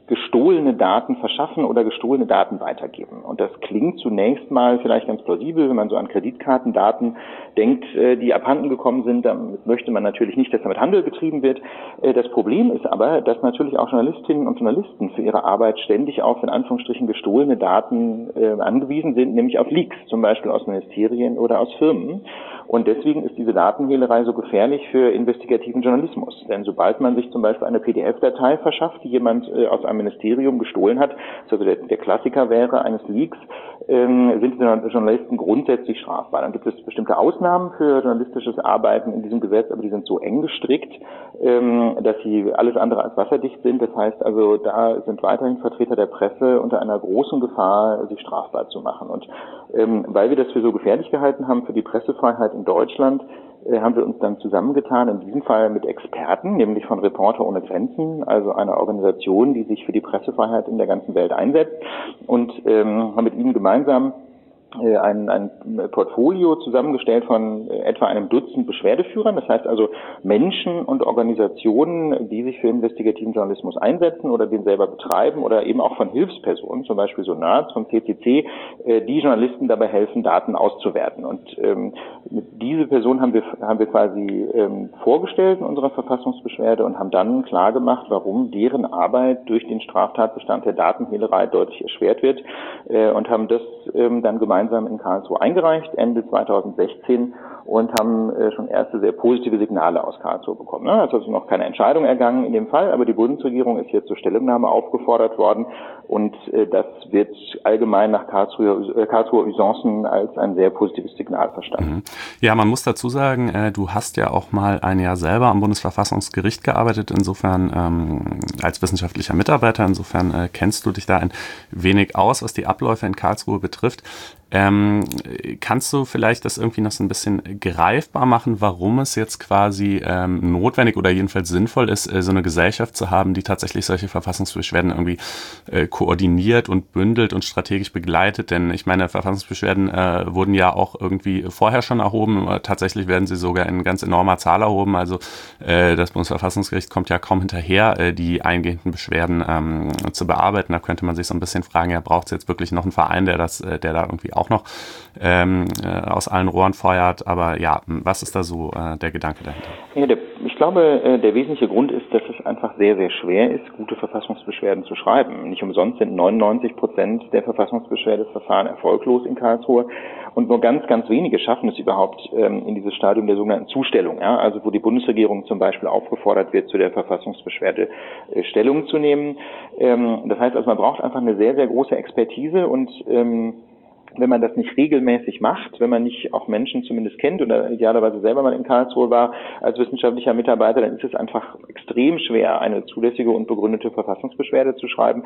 D: gestohlene Daten verschaffen oder gestohlene Daten weitergeben. Und das klingt zunächst mal vielleicht ganz plausibel, wenn man so an Kreditkartendaten denkt, die abhanden gekommen sind. Dann möchte man natürlich nicht, dass damit Handel betrieben wird. Das Problem ist aber, dass natürlich auch Journalistinnen und Journalisten für ihre Arbeit ständig auf, in Anführungsstrichen, gestohlene Daten äh, angewiesen sind, nämlich auf Leaks, zum Beispiel aus Ministerien oder aus Firmen. Und deswegen ist diese Datenhehlerei so gefährlich für investigativen Journalismus. Denn sobald man sich zum Beispiel eine P D F-Datei verschafft, die jemand äh, aus einem Ministerium gestohlen hat, also der, der Klassiker wäre eines Leaks, ähm, sind die Journalisten grundsätzlich strafbar. Dann gibt es bestimmte Ausnahmen für journalistisches Arbeiten in diesem Gesetz, aber die sind so eng gestrickt, ähm, dass sie alles andere als wasserdicht sind. Das heißt also, da sind weiterhin Vertreter der Presse unter einer großen Gefahr, sich strafbar zu machen. Und ähm, weil wir das für so gefährlich gehalten haben für die Pressefreiheit in Deutschland, äh, haben wir uns dann zusammengetan, in diesem Fall mit Experten, nämlich von Reporter ohne Grenzen, also einer Organisation, die sich für die Pressefreiheit in der ganzen Welt einsetzt, und ähm, haben mit ihnen gemeinsam Ein, ein Portfolio zusammengestellt von etwa einem Dutzend Beschwerdeführern, das heißt also Menschen und Organisationen, die sich für investigativen Journalismus einsetzen oder den selber betreiben, oder eben auch von Hilfspersonen, zum Beispiel Sonaz vom C C C, die Journalisten dabei helfen, Daten auszuwerten. Und ähm, diese Person haben wir haben wir quasi ähm, vorgestellt in unserer Verfassungsbeschwerde und haben dann klargemacht, warum deren Arbeit durch den Straftatbestand der Datenhehlerei deutlich erschwert wird, äh, und haben das ähm, dann gemeinsam gemeinsam in Karlsruhe eingereicht, Ende zweitausendsechzehn, und haben äh, schon erste sehr positive Signale aus Karlsruhe bekommen. Ne? Es ist also noch keine Entscheidung ergangen in dem Fall, aber die Bundesregierung ist jetzt zur Stellungnahme aufgefordert worden, und äh, das wird allgemein nach Karlsruhe, äh, Karlsruher Usancen als ein sehr positives Signal verstanden.
A: Ja, man muss dazu sagen, äh, du hast ja auch mal ein Jahr selber am Bundesverfassungsgericht gearbeitet, insofern ähm, als wissenschaftlicher Mitarbeiter, insofern äh, kennst du dich da ein wenig aus, was die Abläufe in Karlsruhe betrifft. Ähm, kannst du vielleicht das irgendwie noch so ein bisschen greifbar machen, warum es jetzt quasi ähm, notwendig oder jedenfalls sinnvoll ist, äh, so eine Gesellschaft zu haben, die tatsächlich solche Verfassungsbeschwerden irgendwie äh, koordiniert und bündelt und strategisch begleitet? Denn ich meine, Verfassungsbeschwerden äh, wurden ja auch irgendwie vorher schon erhoben. Tatsächlich werden sie sogar in ganz enormer Zahl erhoben. Also äh, das Bundesverfassungsgericht kommt ja kaum hinterher, äh, die eingehenden Beschwerden ähm, zu bearbeiten. Da könnte man sich so ein bisschen fragen, ja, braucht es jetzt wirklich noch einen Verein, der das, äh, der da irgendwie auch noch ähm, äh, aus allen Rohren feuert. Aber ja, was ist da so äh, der Gedanke dahinter?
D: Ja, der, ich glaube, äh, der wesentliche Grund ist, dass es einfach sehr, sehr schwer ist, gute Verfassungsbeschwerden zu schreiben. Nicht umsonst sind neunundneunzig Prozent der Verfassungsbeschwerdeverfahren erfolglos in Karlsruhe, und nur ganz, ganz wenige schaffen es überhaupt ähm, in dieses Stadium der sogenannten Zustellung, ja? Also wo die Bundesregierung zum Beispiel aufgefordert wird, zu der Verfassungsbeschwerde äh, Stellung zu nehmen. Ähm, das heißt also, man braucht einfach eine sehr, sehr große Expertise, und ähm, wenn man das nicht regelmäßig macht, wenn man nicht auch Menschen zumindest kennt oder idealerweise selber mal in Karlsruhe war als wissenschaftlicher Mitarbeiter, dann ist es einfach extrem schwer, eine zulässige und begründete Verfassungsbeschwerde zu schreiben.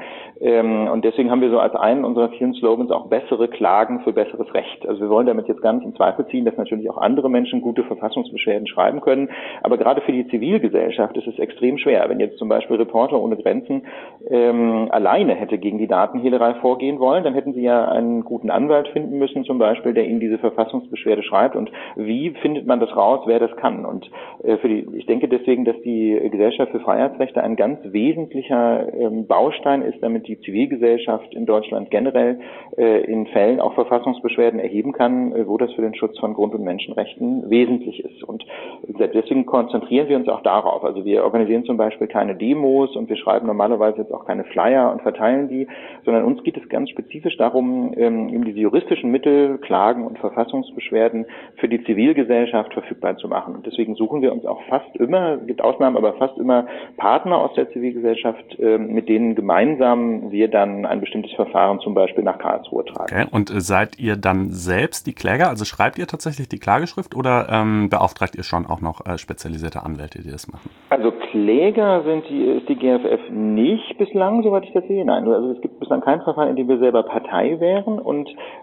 D: Und deswegen haben wir so als einen unserer vielen Slogans auch bessere Klagen für besseres Recht. Also wir wollen damit jetzt gar nicht in Zweifel ziehen, dass natürlich auch andere Menschen gute Verfassungsbeschwerden schreiben können. Aber gerade für die Zivilgesellschaft ist es extrem schwer. Wenn jetzt zum Beispiel Reporter ohne Grenzen ähm, alleine hätte gegen die Datenhehlerei vorgehen wollen, dann hätten sie ja einen guten Anwalt finden müssen, zum Beispiel, der ihnen diese Verfassungsbeschwerde schreibt. Und wie findet man das raus, wer das kann? Und äh, für die, ich denke deswegen, dass die Gesellschaft für Freiheitsrechte ein ganz wesentlicher ähm, Baustein ist, damit die Zivilgesellschaft in Deutschland generell äh, in Fällen auch Verfassungsbeschwerden erheben kann, äh, wo das für den Schutz von Grund- und Menschenrechten wesentlich ist. Und deswegen konzentrieren wir uns auch darauf. Also wir organisieren zum Beispiel keine Demos, und wir schreiben normalerweise jetzt auch keine Flyer und verteilen die, sondern uns geht es ganz spezifisch darum, ähm, eben diese juristischen Mittel, Klagen und Verfassungsbeschwerden für die Zivilgesellschaft verfügbar zu machen. Und deswegen suchen wir uns auch fast immer, es gibt Ausnahmen, aber fast immer Partner aus der Zivilgesellschaft, mit denen gemeinsam wir dann ein bestimmtes Verfahren zum Beispiel nach Karlsruhe tragen.
A: Okay. Und seid ihr dann selbst die Kläger? Also schreibt ihr tatsächlich die Klageschrift, oder ähm, beauftragt ihr schon auch noch äh, spezialisierte Anwälte, die das machen?
D: Also Kläger sind die, ist die G F F nicht bislang, soweit ich das sehe. Nein, also es gibt bislang kein Verfahren, in dem wir selber Partei wären, und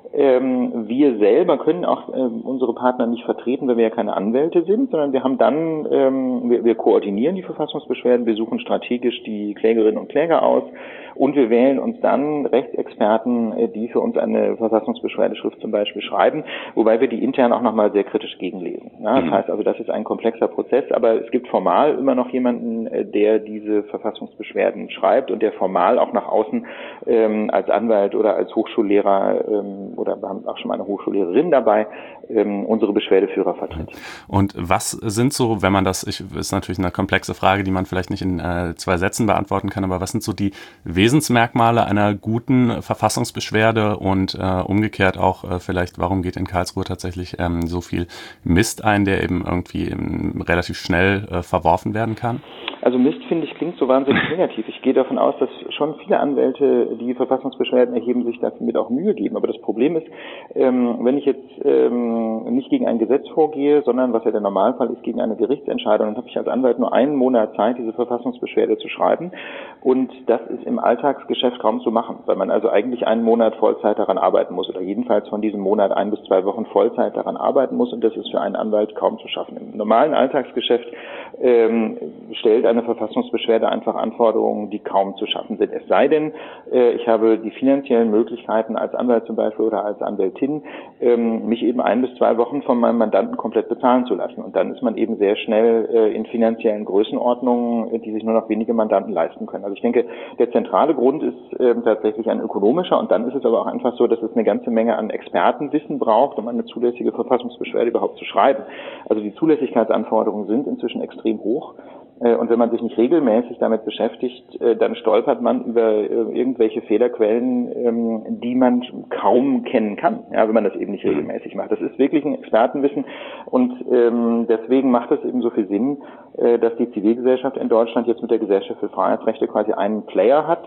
D: Ähm, wir selber können auch ähm, unsere Partner nicht vertreten, weil wir ja keine Anwälte sind, sondern wir haben dann, ähm, wir, wir koordinieren die Verfassungsbeschwerden, wir suchen strategisch die Klägerinnen und Kläger aus und wir wählen uns dann Rechtsexperten, äh, die für uns eine Verfassungsbeschwerdeschrift zum Beispiel schreiben, wobei wir die intern auch nochmal sehr kritisch gegenlesen. Ja, das heißt also, das ist ein komplexer Prozess, aber es gibt formal immer noch jemanden, äh, der diese Verfassungsbeschwerden schreibt und der formal auch nach außen ähm, als Anwalt oder als Hochschullehrer ähm, oder wir haben auch schon mal eine Hochschullehrerin dabei, ähm, unsere Beschwerdeführer vertritt.
A: Und was sind so, wenn man das, ich, ist natürlich eine komplexe Frage, die man vielleicht nicht in äh, zwei Sätzen beantworten kann, aber was sind so die Wesensmerkmale einer guten Verfassungsbeschwerde und äh, umgekehrt auch äh, vielleicht, warum geht in Karlsruhe tatsächlich ähm, so viel Mist ein, der eben irgendwie ähm, relativ schnell äh, verworfen werden kann?
D: Also Mist, finde ich, klingt so wahnsinnig negativ. Ich gehe davon aus, dass schon viele Anwälte, die Verfassungsbeschwerden erheben, sich damit auch Mühe geben. Aber das Problem ist, ähm, wenn ich jetzt ähm, nicht gegen ein Gesetz vorgehe, sondern, was ja der Normalfall ist, gegen eine Gerichtsentscheidung, dann habe ich als Anwalt nur einen Monat Zeit, diese Verfassungsbeschwerde zu schreiben. Und das ist im Alltagsgeschäft kaum zu machen, weil man also eigentlich einen Monat Vollzeit daran arbeiten muss oder jedenfalls von diesem Monat ein bis zwei Wochen Vollzeit daran arbeiten muss. Und das ist für einen Anwalt kaum zu schaffen. Im normalen Alltagsgeschäft ähm, stellt eine Verfassungsbeschwerde einfach Anforderungen, die kaum zu schaffen sind. Es sei denn, äh, ich habe die finanziellen Möglichkeiten als Anwalt zum Beispiel oder als Anwältin, ähm, mich eben ein bis zwei Wochen von meinem Mandanten komplett bezahlen zu lassen. Und dann ist man eben sehr schnell äh, in finanziellen Größenordnungen, die sich nur noch wenige Mandanten leisten können. Also ich denke, der zentrale Grund ist äh, tatsächlich ein ökonomischer und dann ist es aber auch einfach so, dass es eine ganze Menge an Expertenwissen braucht, um eine zulässige Verfassungsbeschwerde überhaupt zu schreiben. Also die Zulässigkeitsanforderungen sind inzwischen extrem hoch. Und wenn man sich nicht regelmäßig damit beschäftigt, dann stolpert man über irgendwelche Fehlerquellen, die man kaum kennen kann, ja, wenn man das eben nicht regelmäßig macht. Das ist wirklich ein Expertenwissen und deswegen macht es eben so viel Sinn, dass die Zivilgesellschaft in Deutschland jetzt mit der Gesellschaft für Freiheitsrechte quasi einen Player hat,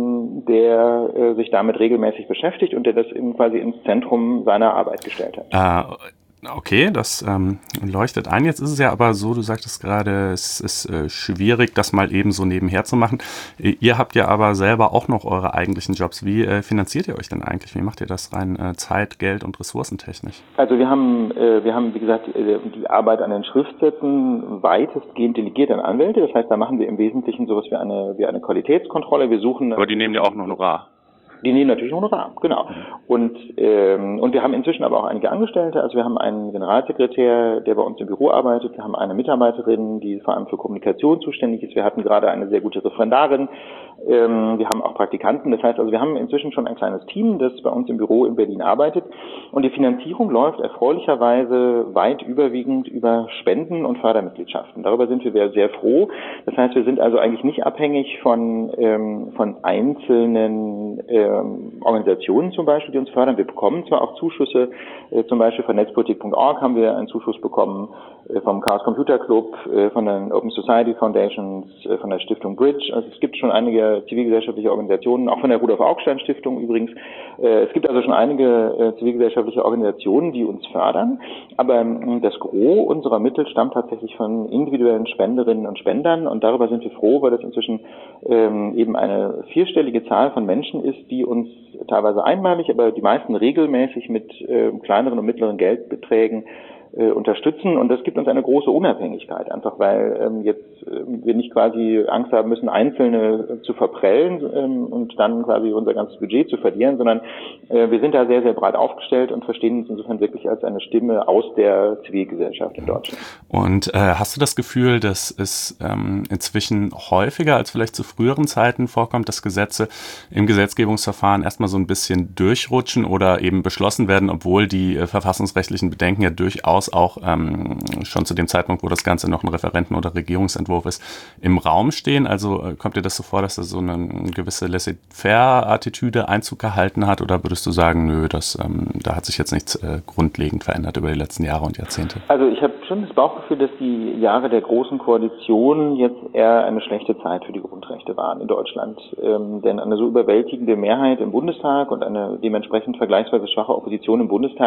D: der sich damit regelmäßig beschäftigt und der das eben quasi ins Zentrum seiner Arbeit gestellt hat.
A: Uh Okay, das ähm, leuchtet ein. Jetzt ist es ja aber so, du sagtest gerade, es ist äh, schwierig, das mal eben so nebenher zu machen. Ihr habt ja aber selber auch noch eure eigentlichen Jobs. Wie äh, finanziert ihr euch denn eigentlich? Wie macht ihr das rein äh, Zeit-, Geld- und ressourcentechnisch?
D: Also wir haben, äh, wir haben, wie gesagt, die Arbeit an den Schriftsätzen weitestgehend delegiert an Anwälte. Das heißt, da machen wir im Wesentlichen sowas wie eine, wie eine Qualitätskontrolle. Wir suchen.
A: Aber die nehmen ja auch ein Honorar.
D: Die nehmen natürlich Honorar, genau. Und ähm, und wir haben inzwischen aber auch einige Angestellte. Also wir haben einen Generalsekretär, der bei uns im Büro arbeitet. Wir haben eine Mitarbeiterin, die vor allem für Kommunikation zuständig ist. Wir hatten gerade eine sehr gute Referendarin. Ähm, wir haben auch Praktikanten. Das heißt also, wir haben inzwischen schon ein kleines Team, das bei uns im Büro in Berlin arbeitet. Und die Finanzierung läuft erfreulicherweise weit überwiegend über Spenden und Fördermitgliedschaften. Darüber sind wir sehr froh. Das heißt, wir sind also eigentlich nicht abhängig von ähm, von einzelnen äh, Organisationen zum Beispiel, die uns fördern. Wir bekommen zwar auch Zuschüsse, äh, zum Beispiel von netzpolitik punkt org haben wir einen Zuschuss bekommen, äh, vom Chaos Computer Club, äh, von den Open Society Foundations, äh, von der Stiftung Bridge. Also es gibt schon einige zivilgesellschaftliche Organisationen, auch von der Rudolf Augstein Stiftung übrigens. Äh, es gibt also schon einige äh, zivilgesellschaftliche Organisationen, die uns fördern. Aber äh, das Gros unserer Mittel stammt tatsächlich von individuellen Spenderinnen und Spendern und darüber sind wir froh, weil das inzwischen ähm, eben eine vierstellige Zahl von Menschen ist, die uns teilweise einmalig, aber die meisten regelmäßig mit äh, kleineren und mittleren Geldbeträgen äh, unterstützen und das gibt uns eine große Unabhängigkeit, einfach weil ähm, jetzt äh, wir nicht quasi Angst haben müssen, Einzelne äh, zu verprellen ähm, und dann quasi unser ganzes Budget zu verlieren, sondern äh, wir sind da sehr, sehr breit aufgestellt und verstehen uns insofern wirklich als eine Stimme aus der Zivilgesellschaft in Deutschland.
A: Und äh, hast du das Gefühl, dass es ähm, inzwischen häufiger als vielleicht zu früheren Zeiten vorkommt, dass Gesetze im Gesetzgebungsverfahren erstmal so ein bisschen durchrutschen oder eben beschlossen werden, obwohl die äh, verfassungsrechtlichen Bedenken ja durchaus auch ähm, schon zu dem Zeitpunkt, wo das Ganze noch ein Referenten- oder Regierungsentwurf ist, im Raum stehen? Also äh, kommt dir das so vor, dass da so eine, eine gewisse Laissez-faire-Attitüde Einzug gehalten hat oder würdest du sagen, nö, das, ähm, da hat sich jetzt nichts äh, grundlegend verändert über die letzten Jahre und Jahrzehnte?
D: Also ich habe schon das Bauchgefühl, dass die Jahre der großen Koalition jetzt eher eine schlechte Zeit für die Grundrechte waren in Deutschland. Ähm, denn eine so überwältigende Mehrheit im Bundestag und eine dementsprechend vergleichsweise schwache Opposition im Bundestag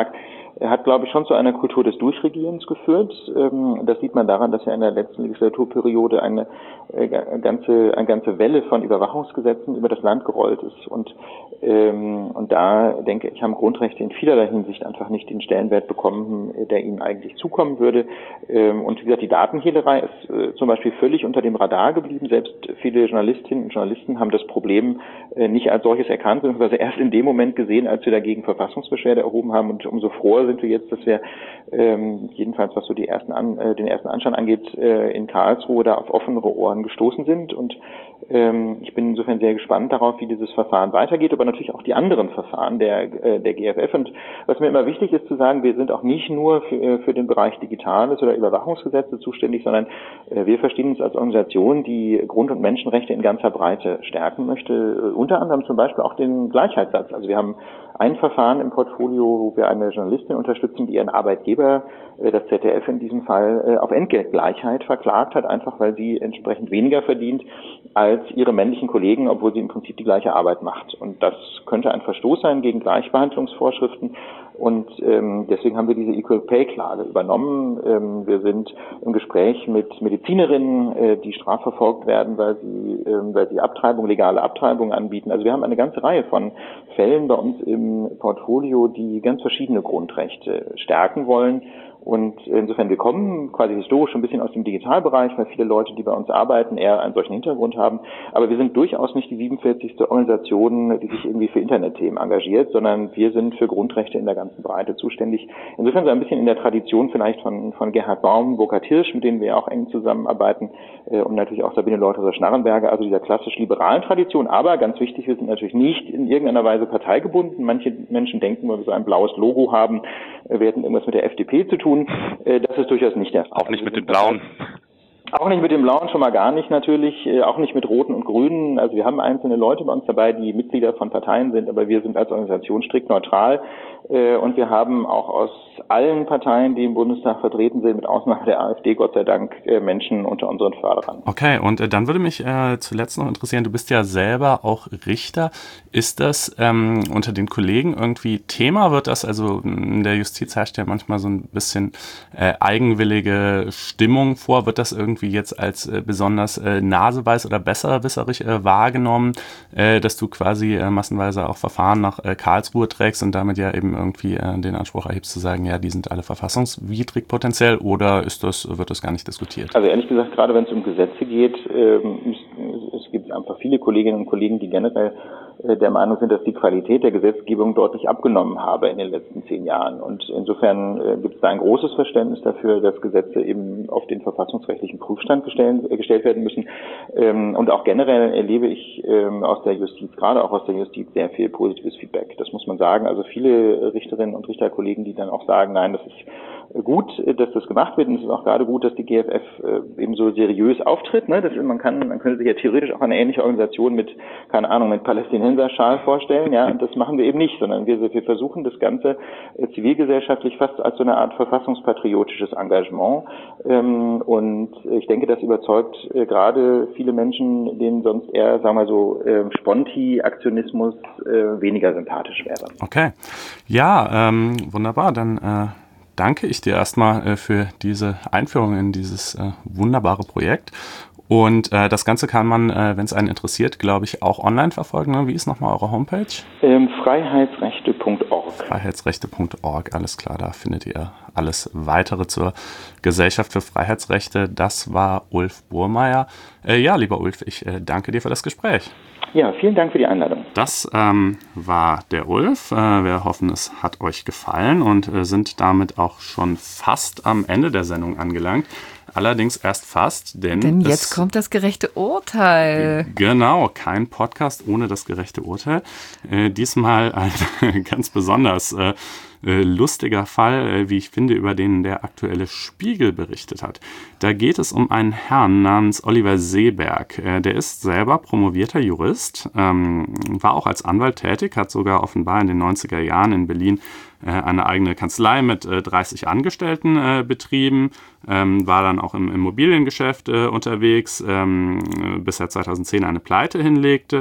D: hat, glaube ich, schon zu einer Kultur des Durchregierens geführt. Das sieht man daran, dass ja in der letzten Legislaturperiode eine ganze, eine ganze Welle von Überwachungsgesetzen über das Land gerollt ist. Und, und da, denke ich, haben Grundrechte in vielerlei Hinsicht einfach nicht den Stellenwert bekommen, der ihnen eigentlich zukommen würde. Und wie gesagt, die Datenhehlerei ist zum Beispiel völlig unter dem Radar geblieben. Selbst viele Journalistinnen und Journalisten haben das Problem nicht als solches erkannt, beziehungsweise erst in dem Moment gesehen, als wir dagegen Verfassungsbeschwerde erhoben haben. Und umso froher sind wir jetzt, dass wir ähm, jedenfalls, was so die ersten an, äh, den ersten Anschein angeht, äh, in Karlsruhe da auf offenere Ohren gestoßen sind. Und ähm, ich bin insofern sehr gespannt darauf, wie dieses Verfahren weitergeht, aber natürlich auch die anderen Verfahren der, äh, der G F F. Und was mir immer wichtig ist zu sagen, wir sind auch nicht nur für, äh, für den Bereich Digitales oder Überwachungsgesetze zuständig, sondern äh, wir verstehen uns als Organisation, die Grund- und Menschenrechte in ganzer Breite stärken möchte, äh, unter anderem zum Beispiel auch den Gleichheitssatz. Also wir haben ein Verfahren im Portfolio, wo wir eine Journalistin unterstützen, die ihren Arbeitgeber, das Z D F in diesem Fall, auf Entgeltgleichheit verklagt hat, einfach weil sie entsprechend weniger verdient als ihre männlichen Kollegen, obwohl sie im Prinzip die gleiche Arbeit macht. Und das könnte ein Verstoß sein gegen Gleichbehandlungsvorschriften. Und ähm, deswegen haben wir diese Equal Pay Klage übernommen. Ähm, wir sind im Gespräch mit Medizinerinnen, äh, die strafverfolgt werden, weil sie, ähm, weil sie Abtreibung, legale Abtreibung anbieten. Also wir haben eine ganze Reihe von Fällen bei uns im Portfolio, die ganz verschiedene Grundrechte stärken wollen. Und insofern, wir kommen quasi historisch ein bisschen aus dem Digitalbereich, weil viele Leute, die bei uns arbeiten, eher einen solchen Hintergrund haben. Aber wir sind durchaus nicht die siebenundvierzigste Organisation, die sich irgendwie für Internetthemen engagiert, sondern wir sind für Grundrechte in der ganzen Breite zuständig. Insofern so ein bisschen in der Tradition vielleicht von, von Gerhard Baum, Burkhard Hirsch, mit denen wir ja auch eng zusammenarbeiten, äh, und natürlich auch Sabine Leutherer-Schnarrenberger, also dieser klassisch liberalen Tradition. Aber ganz wichtig, wir sind natürlich nicht in irgendeiner Weise parteigebunden. Manche Menschen denken, weil wir so ein blaues Logo haben, äh, wir hätten irgendwas mit der F D P zu tun. Das ist durchaus nicht der Fall.
E: Auch nicht mit den Blauen.
D: Auch nicht mit dem Blauen, schon mal gar nicht natürlich, auch nicht mit Roten und Grünen. Also wir haben einzelne Leute bei uns dabei, die Mitglieder von Parteien sind, aber wir sind als Organisation strikt neutral. Und wir haben auch aus allen Parteien, die im Bundestag vertreten sind, mit Ausnahme der AfD, Gott sei Dank, Menschen unter unseren Förderern.
A: Okay, und äh, dann würde mich äh, zuletzt noch interessieren, du bist ja selber auch Richter. Ist das ähm, unter den Kollegen irgendwie Thema? Wird das, also in der Justiz herrscht ja manchmal so ein bisschen äh, eigenwillige Stimmung vor. Wird das irgendwie jetzt als äh, besonders äh, naseweiß oder besserwisserig äh, wahrgenommen, äh, dass du quasi äh, massenweise auch Verfahren nach äh, Karlsruhe trägst und damit ja eben irgendwie äh, den Anspruch erhebst zu sagen, ja, die sind alle verfassungswidrig potenziell, oder ist das, wird das gar nicht diskutiert?
D: Also ehrlich gesagt, gerade wenn es um Gesetze geht, ähm, es gibt einfach viele Kolleginnen und Kollegen, die generell äh, der Meinung sind, dass die Qualität der Gesetzgebung deutlich abgenommen habe in den letzten zehn Jahren. Und insofern äh, gibt es da ein großes Verständnis dafür, dass Gesetze eben auf den verfassungsrechtlichen Prüfstand gestellt, äh, gestellt werden müssen. Ähm, und auch generell erlebe ich ähm, aus der Justiz, gerade auch aus der Justiz, sehr viel positives Feedback. Das muss man sagen. Also viele Richterinnen und Richterkollegen, die dann auch sagen, nein, das ist gut, dass das gemacht wird, und es ist auch gerade gut, dass die G F F äh, eben so seriös auftritt. Ne? Das, man kann, man könnte sich ja theoretisch auch eine ähnliche Organisation mit, keine Ahnung, mit Palästinenser-Schal vorstellen, ja, und das machen wir eben nicht, sondern wir, wir versuchen das Ganze äh, zivilgesellschaftlich fast als so eine Art verfassungspatriotisches Engagement, ähm, und ich denke, das überzeugt äh, gerade viele Menschen, denen sonst eher, sagen wir so, äh, Sponti-Aktionismus äh, weniger sympathisch wäre.
A: Okay, ja, ähm, wunderbar, dann äh danke ich dir erstmal äh, für diese Einführung in dieses äh, wunderbare Projekt. Und äh, das Ganze kann man, äh, wenn es einen interessiert, glaube ich, auch online verfolgen. Ne? Wie ist nochmal eure Homepage?
D: Ähm, freiheitsrechte Punkt org.
A: freiheitsrechte Punkt org, alles klar, da findet ihr alles Weitere zur Gesellschaft für Freiheitsrechte. Das war Ulf Burmeier. Äh, ja, lieber Ulf, ich äh, danke dir für das Gespräch.
D: Ja, vielen Dank für die Einladung.
A: Das ähm, war der Ulf. Äh, wir hoffen, es hat euch gefallen und äh, sind damit auch schon fast am Ende der Sendung angelangt. Allerdings erst fast, denn...
C: Denn jetzt kommt das gerechte Urteil.
A: Genau, kein Podcast ohne das gerechte Urteil. Äh, diesmal ein ganz besonders äh, lustiger Fall, äh, wie ich finde, über den der aktuelle Spiegel berichtet hat. Da geht es um einen Herrn namens Oliver Seeberg. Äh, der ist selber promovierter Jurist, ähm, war auch als Anwalt tätig, hat sogar offenbar in den neunziger Jahren in Berlin eine eigene Kanzlei mit äh, dreißig Angestellten äh, betrieben, ähm, war dann auch im Immobiliengeschäft äh, unterwegs, ähm, bis er zweitausendzehn eine Pleite hinlegte.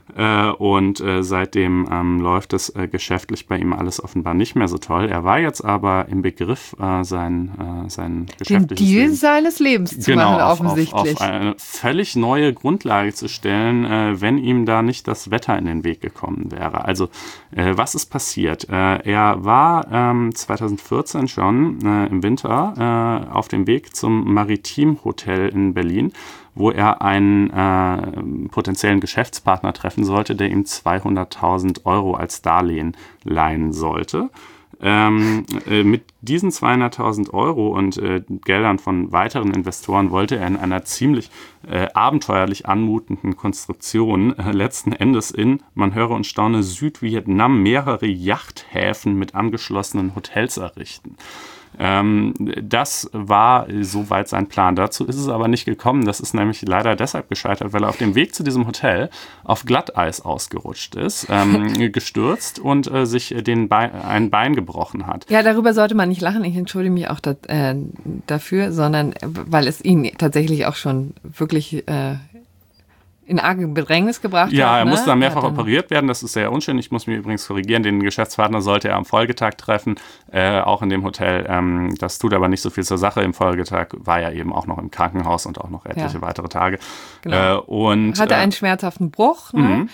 A: Äh, und äh, seitdem ähm, läuft es äh, geschäftlich bei ihm alles offenbar nicht mehr so toll. Er war jetzt aber im Begriff, äh, sein, äh, sein geschäftliches
C: Den Deal
A: Leben,
C: seines Lebens zu
A: genau,
C: machen,
A: auf,
C: offensichtlich.
A: Auf, auf eine völlig neue Grundlage zu stellen, äh, wenn ihm da nicht das Wetter in den Weg gekommen wäre. Also, äh, was ist passiert? Äh, er war ähm, zwanzig vierzehn schon äh, im Winter äh, auf dem Weg zum Maritim Hotel in Berlin, wo er einen äh, potenziellen Geschäftspartner treffen sollte, der ihm zweihunderttausend Euro als Darlehen leihen sollte. Ähm, äh, mit diesen zweihunderttausend Euro und äh, Geldern von weiteren Investoren wollte er in einer ziemlich äh, abenteuerlich anmutenden Konstruktion äh, letzten Endes in, man höre und staune, Südvietnam mehrere Yachthäfen mit angeschlossenen Hotels errichten. Ähm, das war soweit sein Plan. Dazu ist es aber nicht gekommen. Das ist nämlich leider deshalb gescheitert, weil er auf dem Weg zu diesem Hotel auf Glatteis ausgerutscht ist, ähm, gestürzt und äh, sich den Bein, ein Bein gebrochen hat.
C: Ja, darüber sollte man nicht lachen. Ich entschuldige mich auch da, äh, dafür, sondern weil es ihn tatsächlich auch schon wirklich äh, in arge Bedrängnis gebracht
A: ja,
C: hat.
A: Ja, er
C: ne?
A: musste dann mehrfach
C: dann
A: operiert werden. Das ist sehr unschön. Ich muss mich übrigens korrigieren. Den Geschäftspartner sollte er am Folgetag treffen, äh, auch in dem Hotel. Ähm, das tut aber nicht so viel zur Sache. Im Folgetag war er eben auch noch im Krankenhaus und auch noch etliche
C: Ja.
A: weitere Tage.
C: Genau.
A: Äh, und,
C: hatte
A: äh,
C: einen schmerzhaften Bruch. Ne?
A: Mhm.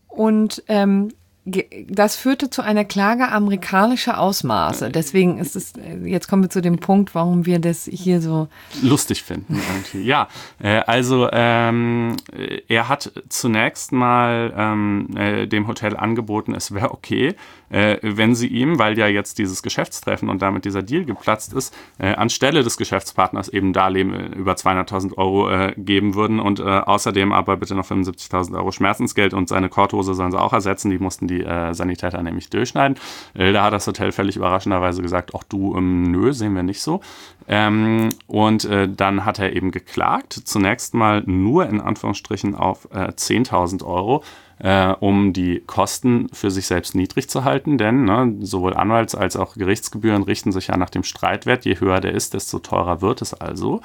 C: Und ähm, das führte zu einer Klage amerikanischer Ausmaße. Deswegen ist es, jetzt kommen wir zu dem Punkt, warum wir das hier so
A: lustig finden irgendwie. Ja, äh, also ähm, er hat zunächst mal ähm, äh, dem Hotel angeboten, es wäre okay, äh, wenn sie ihm, weil ja jetzt dieses Geschäftstreffen und damit dieser Deal geplatzt ist, äh, anstelle des Geschäftspartners eben Darlehen über zweihunderttausend Euro äh, geben würden und äh, außerdem aber bitte noch fünfundsiebzigtausend Euro Schmerzensgeld und seine Korthose sollen sie auch ersetzen, die mussten die äh, Sanitäter nämlich durchschneiden. Äh, da hat das Hotel völlig überraschenderweise gesagt, ach du, ähm, nö, sehen wir nicht so. Ähm, und äh, dann hat er eben geklagt, zunächst mal nur in Anführungsstrichen auf äh, zehntausend Euro, äh, um die Kosten für sich selbst niedrig zu halten, denn ne, sowohl Anwalts- als auch Gerichtsgebühren richten sich ja nach dem Streitwert. Je höher der ist, desto teurer wird es also.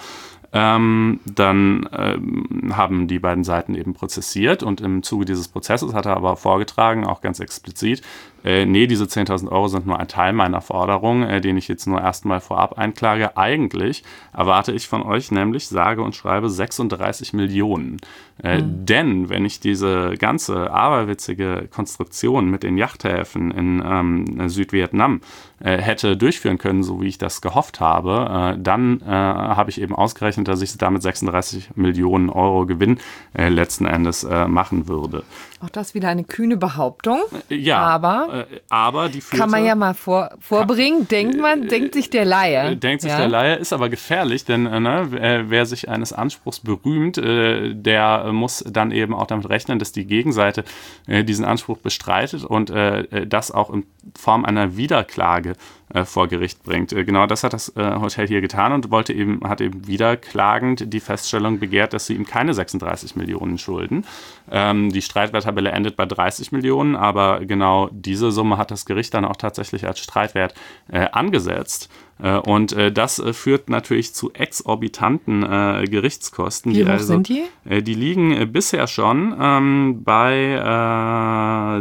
A: Ähm, dann ähm, haben die beiden Seiten eben prozessiert und im Zuge dieses Prozesses hat er aber vorgetragen, auch ganz explizit, äh, nee, diese zehntausend Euro sind nur ein Teil meiner Forderung, äh, den ich jetzt nur erstmal vorab einklage. Eigentlich erwarte ich von euch nämlich, sage und schreibe, sechsunddreißig Millionen. Äh, mhm. Denn wenn ich diese ganze aberwitzige Konstruktion mit den Yachthäfen in ähm, Südvietnam äh, hätte durchführen können, so wie ich das gehofft habe, äh, dann äh, habe ich eben ausgerechnet, dass ich damit sechsunddreißig Millionen Euro Gewinn äh, letzten Endes äh, machen würde.
C: Auch das wieder eine kühne Behauptung.
A: Ja,
C: aber,
A: äh, aber die führte,
C: kann man ja mal vor, vorbringen. Denkt man, äh, denkt sich der Laie.
A: Äh, denkt sich
C: ja?
A: der Laie, ist aber gefährlich, denn äh, ne, wer sich eines Anspruchs berühmt, äh, der muss dann eben auch damit rechnen, dass die Gegenseite äh, diesen Anspruch bestreitet und äh, das auch in Form einer Wiederklage äh, vor Gericht bringt. Äh, genau das hat das äh, Hotel hier getan und wollte eben, hat eben wiederklagend die Feststellung begehrt, dass sie ihm keine sechsunddreißig Millionen schulden. Ähm, die Streitwerttabelle endet bei dreißig Millionen, aber genau diese Summe hat das Gericht dann auch tatsächlich als Streitwert äh, angesetzt. Äh, und äh, das äh, führt natürlich zu exorbitanten äh, Gerichtskosten.
C: Wie
A: die
C: hoch
A: also,
C: sind die?
A: Äh, die liegen äh, bisher schon ähm, bei äh,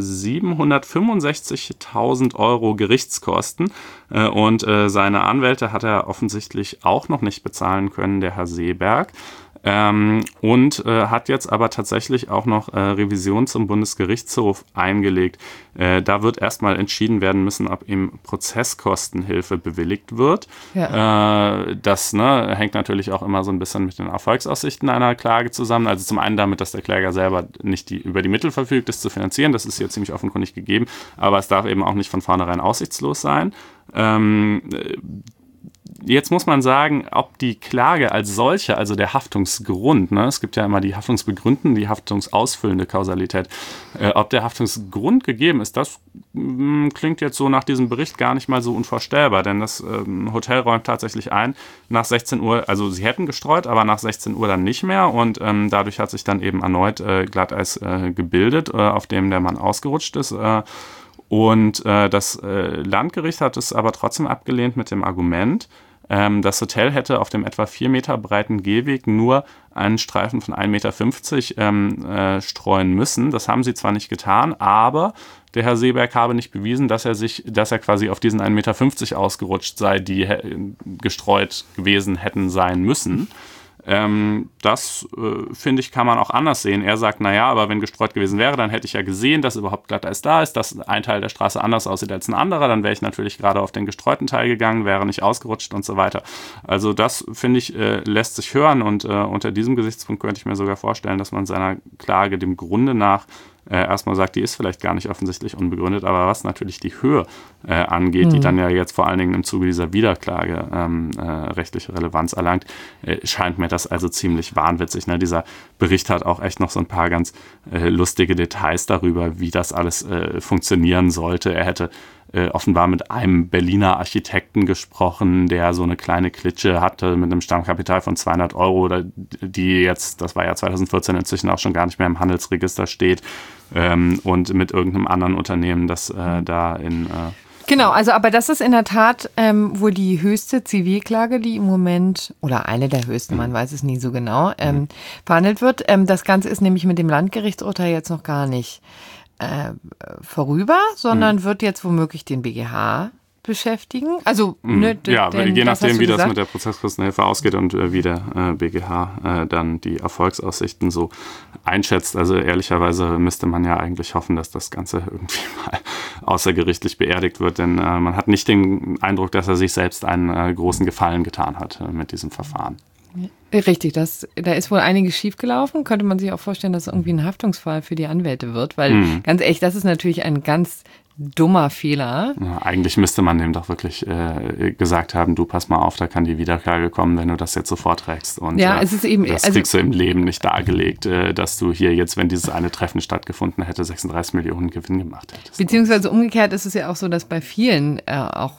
A: siebenhundertfünfundsechzigtausend Euro Gerichtskosten. Äh, und äh, seine Anwälte hat er offensichtlich auch noch nicht bezahlen können, der Herr Seeberg. Ähm, und äh, hat jetzt aber tatsächlich auch noch äh, Revision zum Bundesgerichtshof eingelegt. Äh, da wird erstmal entschieden werden müssen, ob ihm Prozesskostenhilfe bewilligt wird. Ja. Äh, das ne, hängt natürlich auch immer so ein bisschen mit den Erfolgsaussichten einer Klage zusammen. Also zum einen damit, dass der Kläger selber nicht die, über die Mittel verfügt, das zu finanzieren. Das ist hier ziemlich offenkundig gegeben. Aber es darf eben auch nicht von vornherein aussichtslos sein. Ähm, Jetzt muss man sagen, ob die Klage als solche, also der Haftungsgrund, ne, es gibt ja immer die haftungsbegründende, die haftungsausfüllende Kausalität, äh, ob der Haftungsgrund gegeben ist, das mh, klingt jetzt so nach diesem Bericht gar nicht mal so unvorstellbar, denn das ähm, Hotel räumt tatsächlich ein, nach sechzehn Uhr, also sie hätten gestreut, aber nach sechzehn Uhr dann nicht mehr und ähm, dadurch hat sich dann eben erneut äh, Glatteis äh, gebildet, äh, auf dem der Mann ausgerutscht ist. Äh, Und äh, das äh, Landgericht hat es aber trotzdem abgelehnt mit dem Argument, Ähm, das Hotel hätte auf dem etwa vier Meter breiten Gehweg nur einen Streifen von ein Meter fünfzig ähm, äh, streuen müssen. Das haben sie zwar nicht getan, aber der Herr Seeberg habe nicht bewiesen, dass er sich, dass er quasi auf diesen ein Meter fünfzig ausgerutscht sei, die he- gestreut gewesen hätten sein müssen. Ähm, das, äh, finde ich, kann man auch anders sehen. Er sagt, naja, aber wenn gestreut gewesen wäre, dann hätte ich ja gesehen, dass überhaupt Glatteis da ist, dass ein Teil der Straße anders aussieht als ein anderer, dann wäre ich natürlich gerade auf den gestreuten Teil gegangen, wäre nicht ausgerutscht und so weiter. Also das, finde ich, äh, lässt sich hören und äh, unter diesem Gesichtspunkt könnte ich mir sogar vorstellen, dass man seiner Klage dem Grunde nach Äh, erstmal sagt, die ist vielleicht gar nicht offensichtlich unbegründet, aber was natürlich die Höhe äh, angeht, mhm. die dann ja jetzt vor allen Dingen im Zuge dieser Wiederklage ähm, äh, rechtliche Relevanz erlangt, äh, scheint mir das also ziemlich wahnwitzig. Ne? Dieser Bericht hat auch echt noch so ein paar ganz äh, lustige Details darüber, wie das alles äh, funktionieren sollte. Er hätte äh, offenbar mit einem Berliner Architekten gesprochen, der so eine kleine Klitsche hatte mit einem Stammkapital von zweihundert Euro, oder die jetzt, das war ja zwanzig vierzehn, inzwischen auch schon gar nicht mehr im Handelsregister steht, ähm, und mit irgendeinem anderen Unternehmen, das äh, da in... Äh,
C: Genau, also aber das ist in der Tat ähm, wohl die höchste Zivilklage, die im Moment, oder eine der höchsten, man weiß es nie so genau, ähm, verhandelt wird. Ähm, das Ganze ist nämlich mit dem Landgerichtsurteil jetzt noch gar nicht äh, vorüber, sondern mhm. wird jetzt womöglich den B G H beschäftigen. Also,
A: mhm.
C: ne, d-
A: ja,
C: denn,
A: je nachdem, wie
C: gesagt.
A: das mit der Prozesskostenhilfe ausgeht und äh, wie der äh, B G H äh, dann die Erfolgsaussichten so einschätzt. Also ehrlicherweise müsste man ja eigentlich hoffen, dass das Ganze irgendwie mal außergerichtlich beerdigt wird, denn äh, man hat nicht den Eindruck, dass er sich selbst einen äh, großen Gefallen getan hat äh, mit diesem Verfahren.
C: Richtig, das, da ist wohl einiges schiefgelaufen. Könnte man sich auch vorstellen, dass es irgendwie ein Haftungsfall für die Anwälte wird, weil mhm. ganz ehrlich, das ist natürlich ein ganz dummer Fehler.
A: Ja, eigentlich müsste man dem doch wirklich äh, gesagt haben, du pass mal auf, da kann die Wiederklage kommen, wenn du das jetzt so vorträgst. Und
C: ja,
A: äh,
C: es ist eben,
A: das
C: also,
A: kriegst du im Leben nicht dargelegt, äh, dass du hier jetzt, wenn dieses eine Treffen stattgefunden hätte, sechsunddreißig Millionen Gewinn gemacht hättest.
C: Beziehungsweise umgekehrt ist es ja auch so, dass bei vielen äh, auch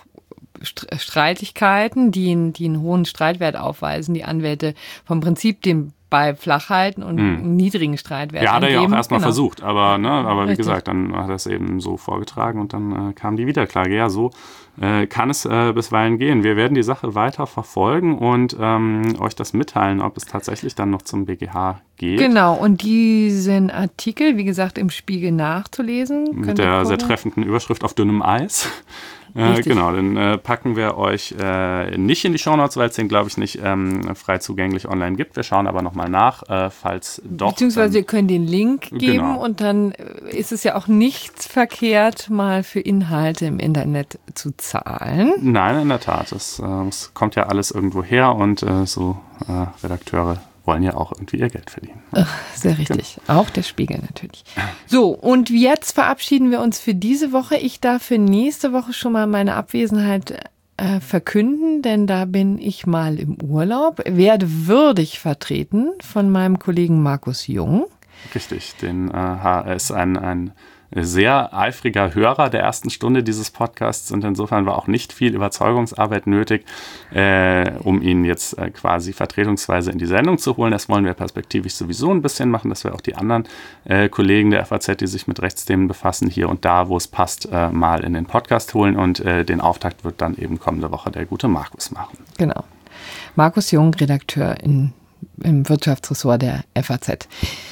C: Streitigkeiten, die, die einen hohen Streitwert aufweisen, die Anwälte vom Prinzip den Ball flach halten und hm. einen niedrigen Streitwert
A: Ja, hat er
C: angeben.
A: ja auch erstmal
C: genau.
A: versucht, aber, ne, aber wie
C: Richtig.
A: gesagt, dann hat er es eben so vorgetragen und dann äh, kam die Wiederklage. Ja, so äh, kann es äh, bisweilen gehen. Wir werden die Sache weiter verfolgen und ähm, euch das mitteilen, ob es tatsächlich dann noch zum B G H geht.
C: Genau, und diesen Artikel, wie gesagt, im Spiegel nachzulesen.
A: Mit der sehr treffenden Überschrift auf dünnem Eis. Äh, genau, den äh, packen wir euch äh, nicht in die Shownotes, weil es den, glaube ich, nicht ähm, frei zugänglich online gibt. Wir schauen aber nochmal nach, äh, falls doch.
C: Beziehungsweise ihr könnt den Link geben
A: genau.
C: und dann ist es ja auch nicht verkehrt, mal für Inhalte im Internet zu zahlen.
A: Nein, in der Tat. Es, äh, es kommt ja alles irgendwo her und äh, so äh, Redakteure wollen ja auch irgendwie ihr Geld verdienen.
C: Ach, sehr richtig. Genau. Auch der Spiegel natürlich. So, und jetzt verabschieden wir uns für diese Woche. Ich darf für nächste Woche schon mal meine Abwesenheit äh, verkünden, denn da bin ich mal im Urlaub. Werde würdig vertreten von meinem Kollegen Markus Jung.
A: Richtig, den äh, er ist ein, ein sehr eifriger Hörer der ersten Stunde dieses Podcasts und insofern war auch nicht viel Überzeugungsarbeit nötig, äh, um ihn jetzt äh, quasi vertretungsweise in die Sendung zu holen. Das wollen wir perspektivisch sowieso ein bisschen machen, dass wir auch die anderen äh, Kollegen der F A Z, die sich mit Rechtsthemen befassen, hier und da, wo es passt, äh, mal in den Podcast holen und äh, den Auftakt wird dann eben kommende Woche der gute Markus machen.
C: Genau. Markus Jung, Redakteur in, im Wirtschaftsressort der F A Z.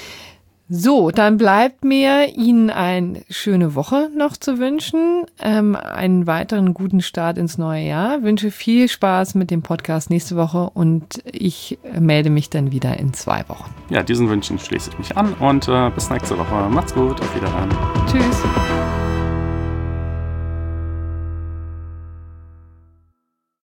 C: So, dann bleibt mir Ihnen eine schöne Woche noch zu wünschen, ähm, einen weiteren guten Start ins neue Jahr. Wünsche viel Spaß mit dem Podcast nächste Woche und ich melde mich dann wieder in zwei Wochen.
A: Ja, diesen Wünschen schließe ich mich an und äh, bis nächste Woche. Macht's gut, auf Wiederhören.
C: Tschüss.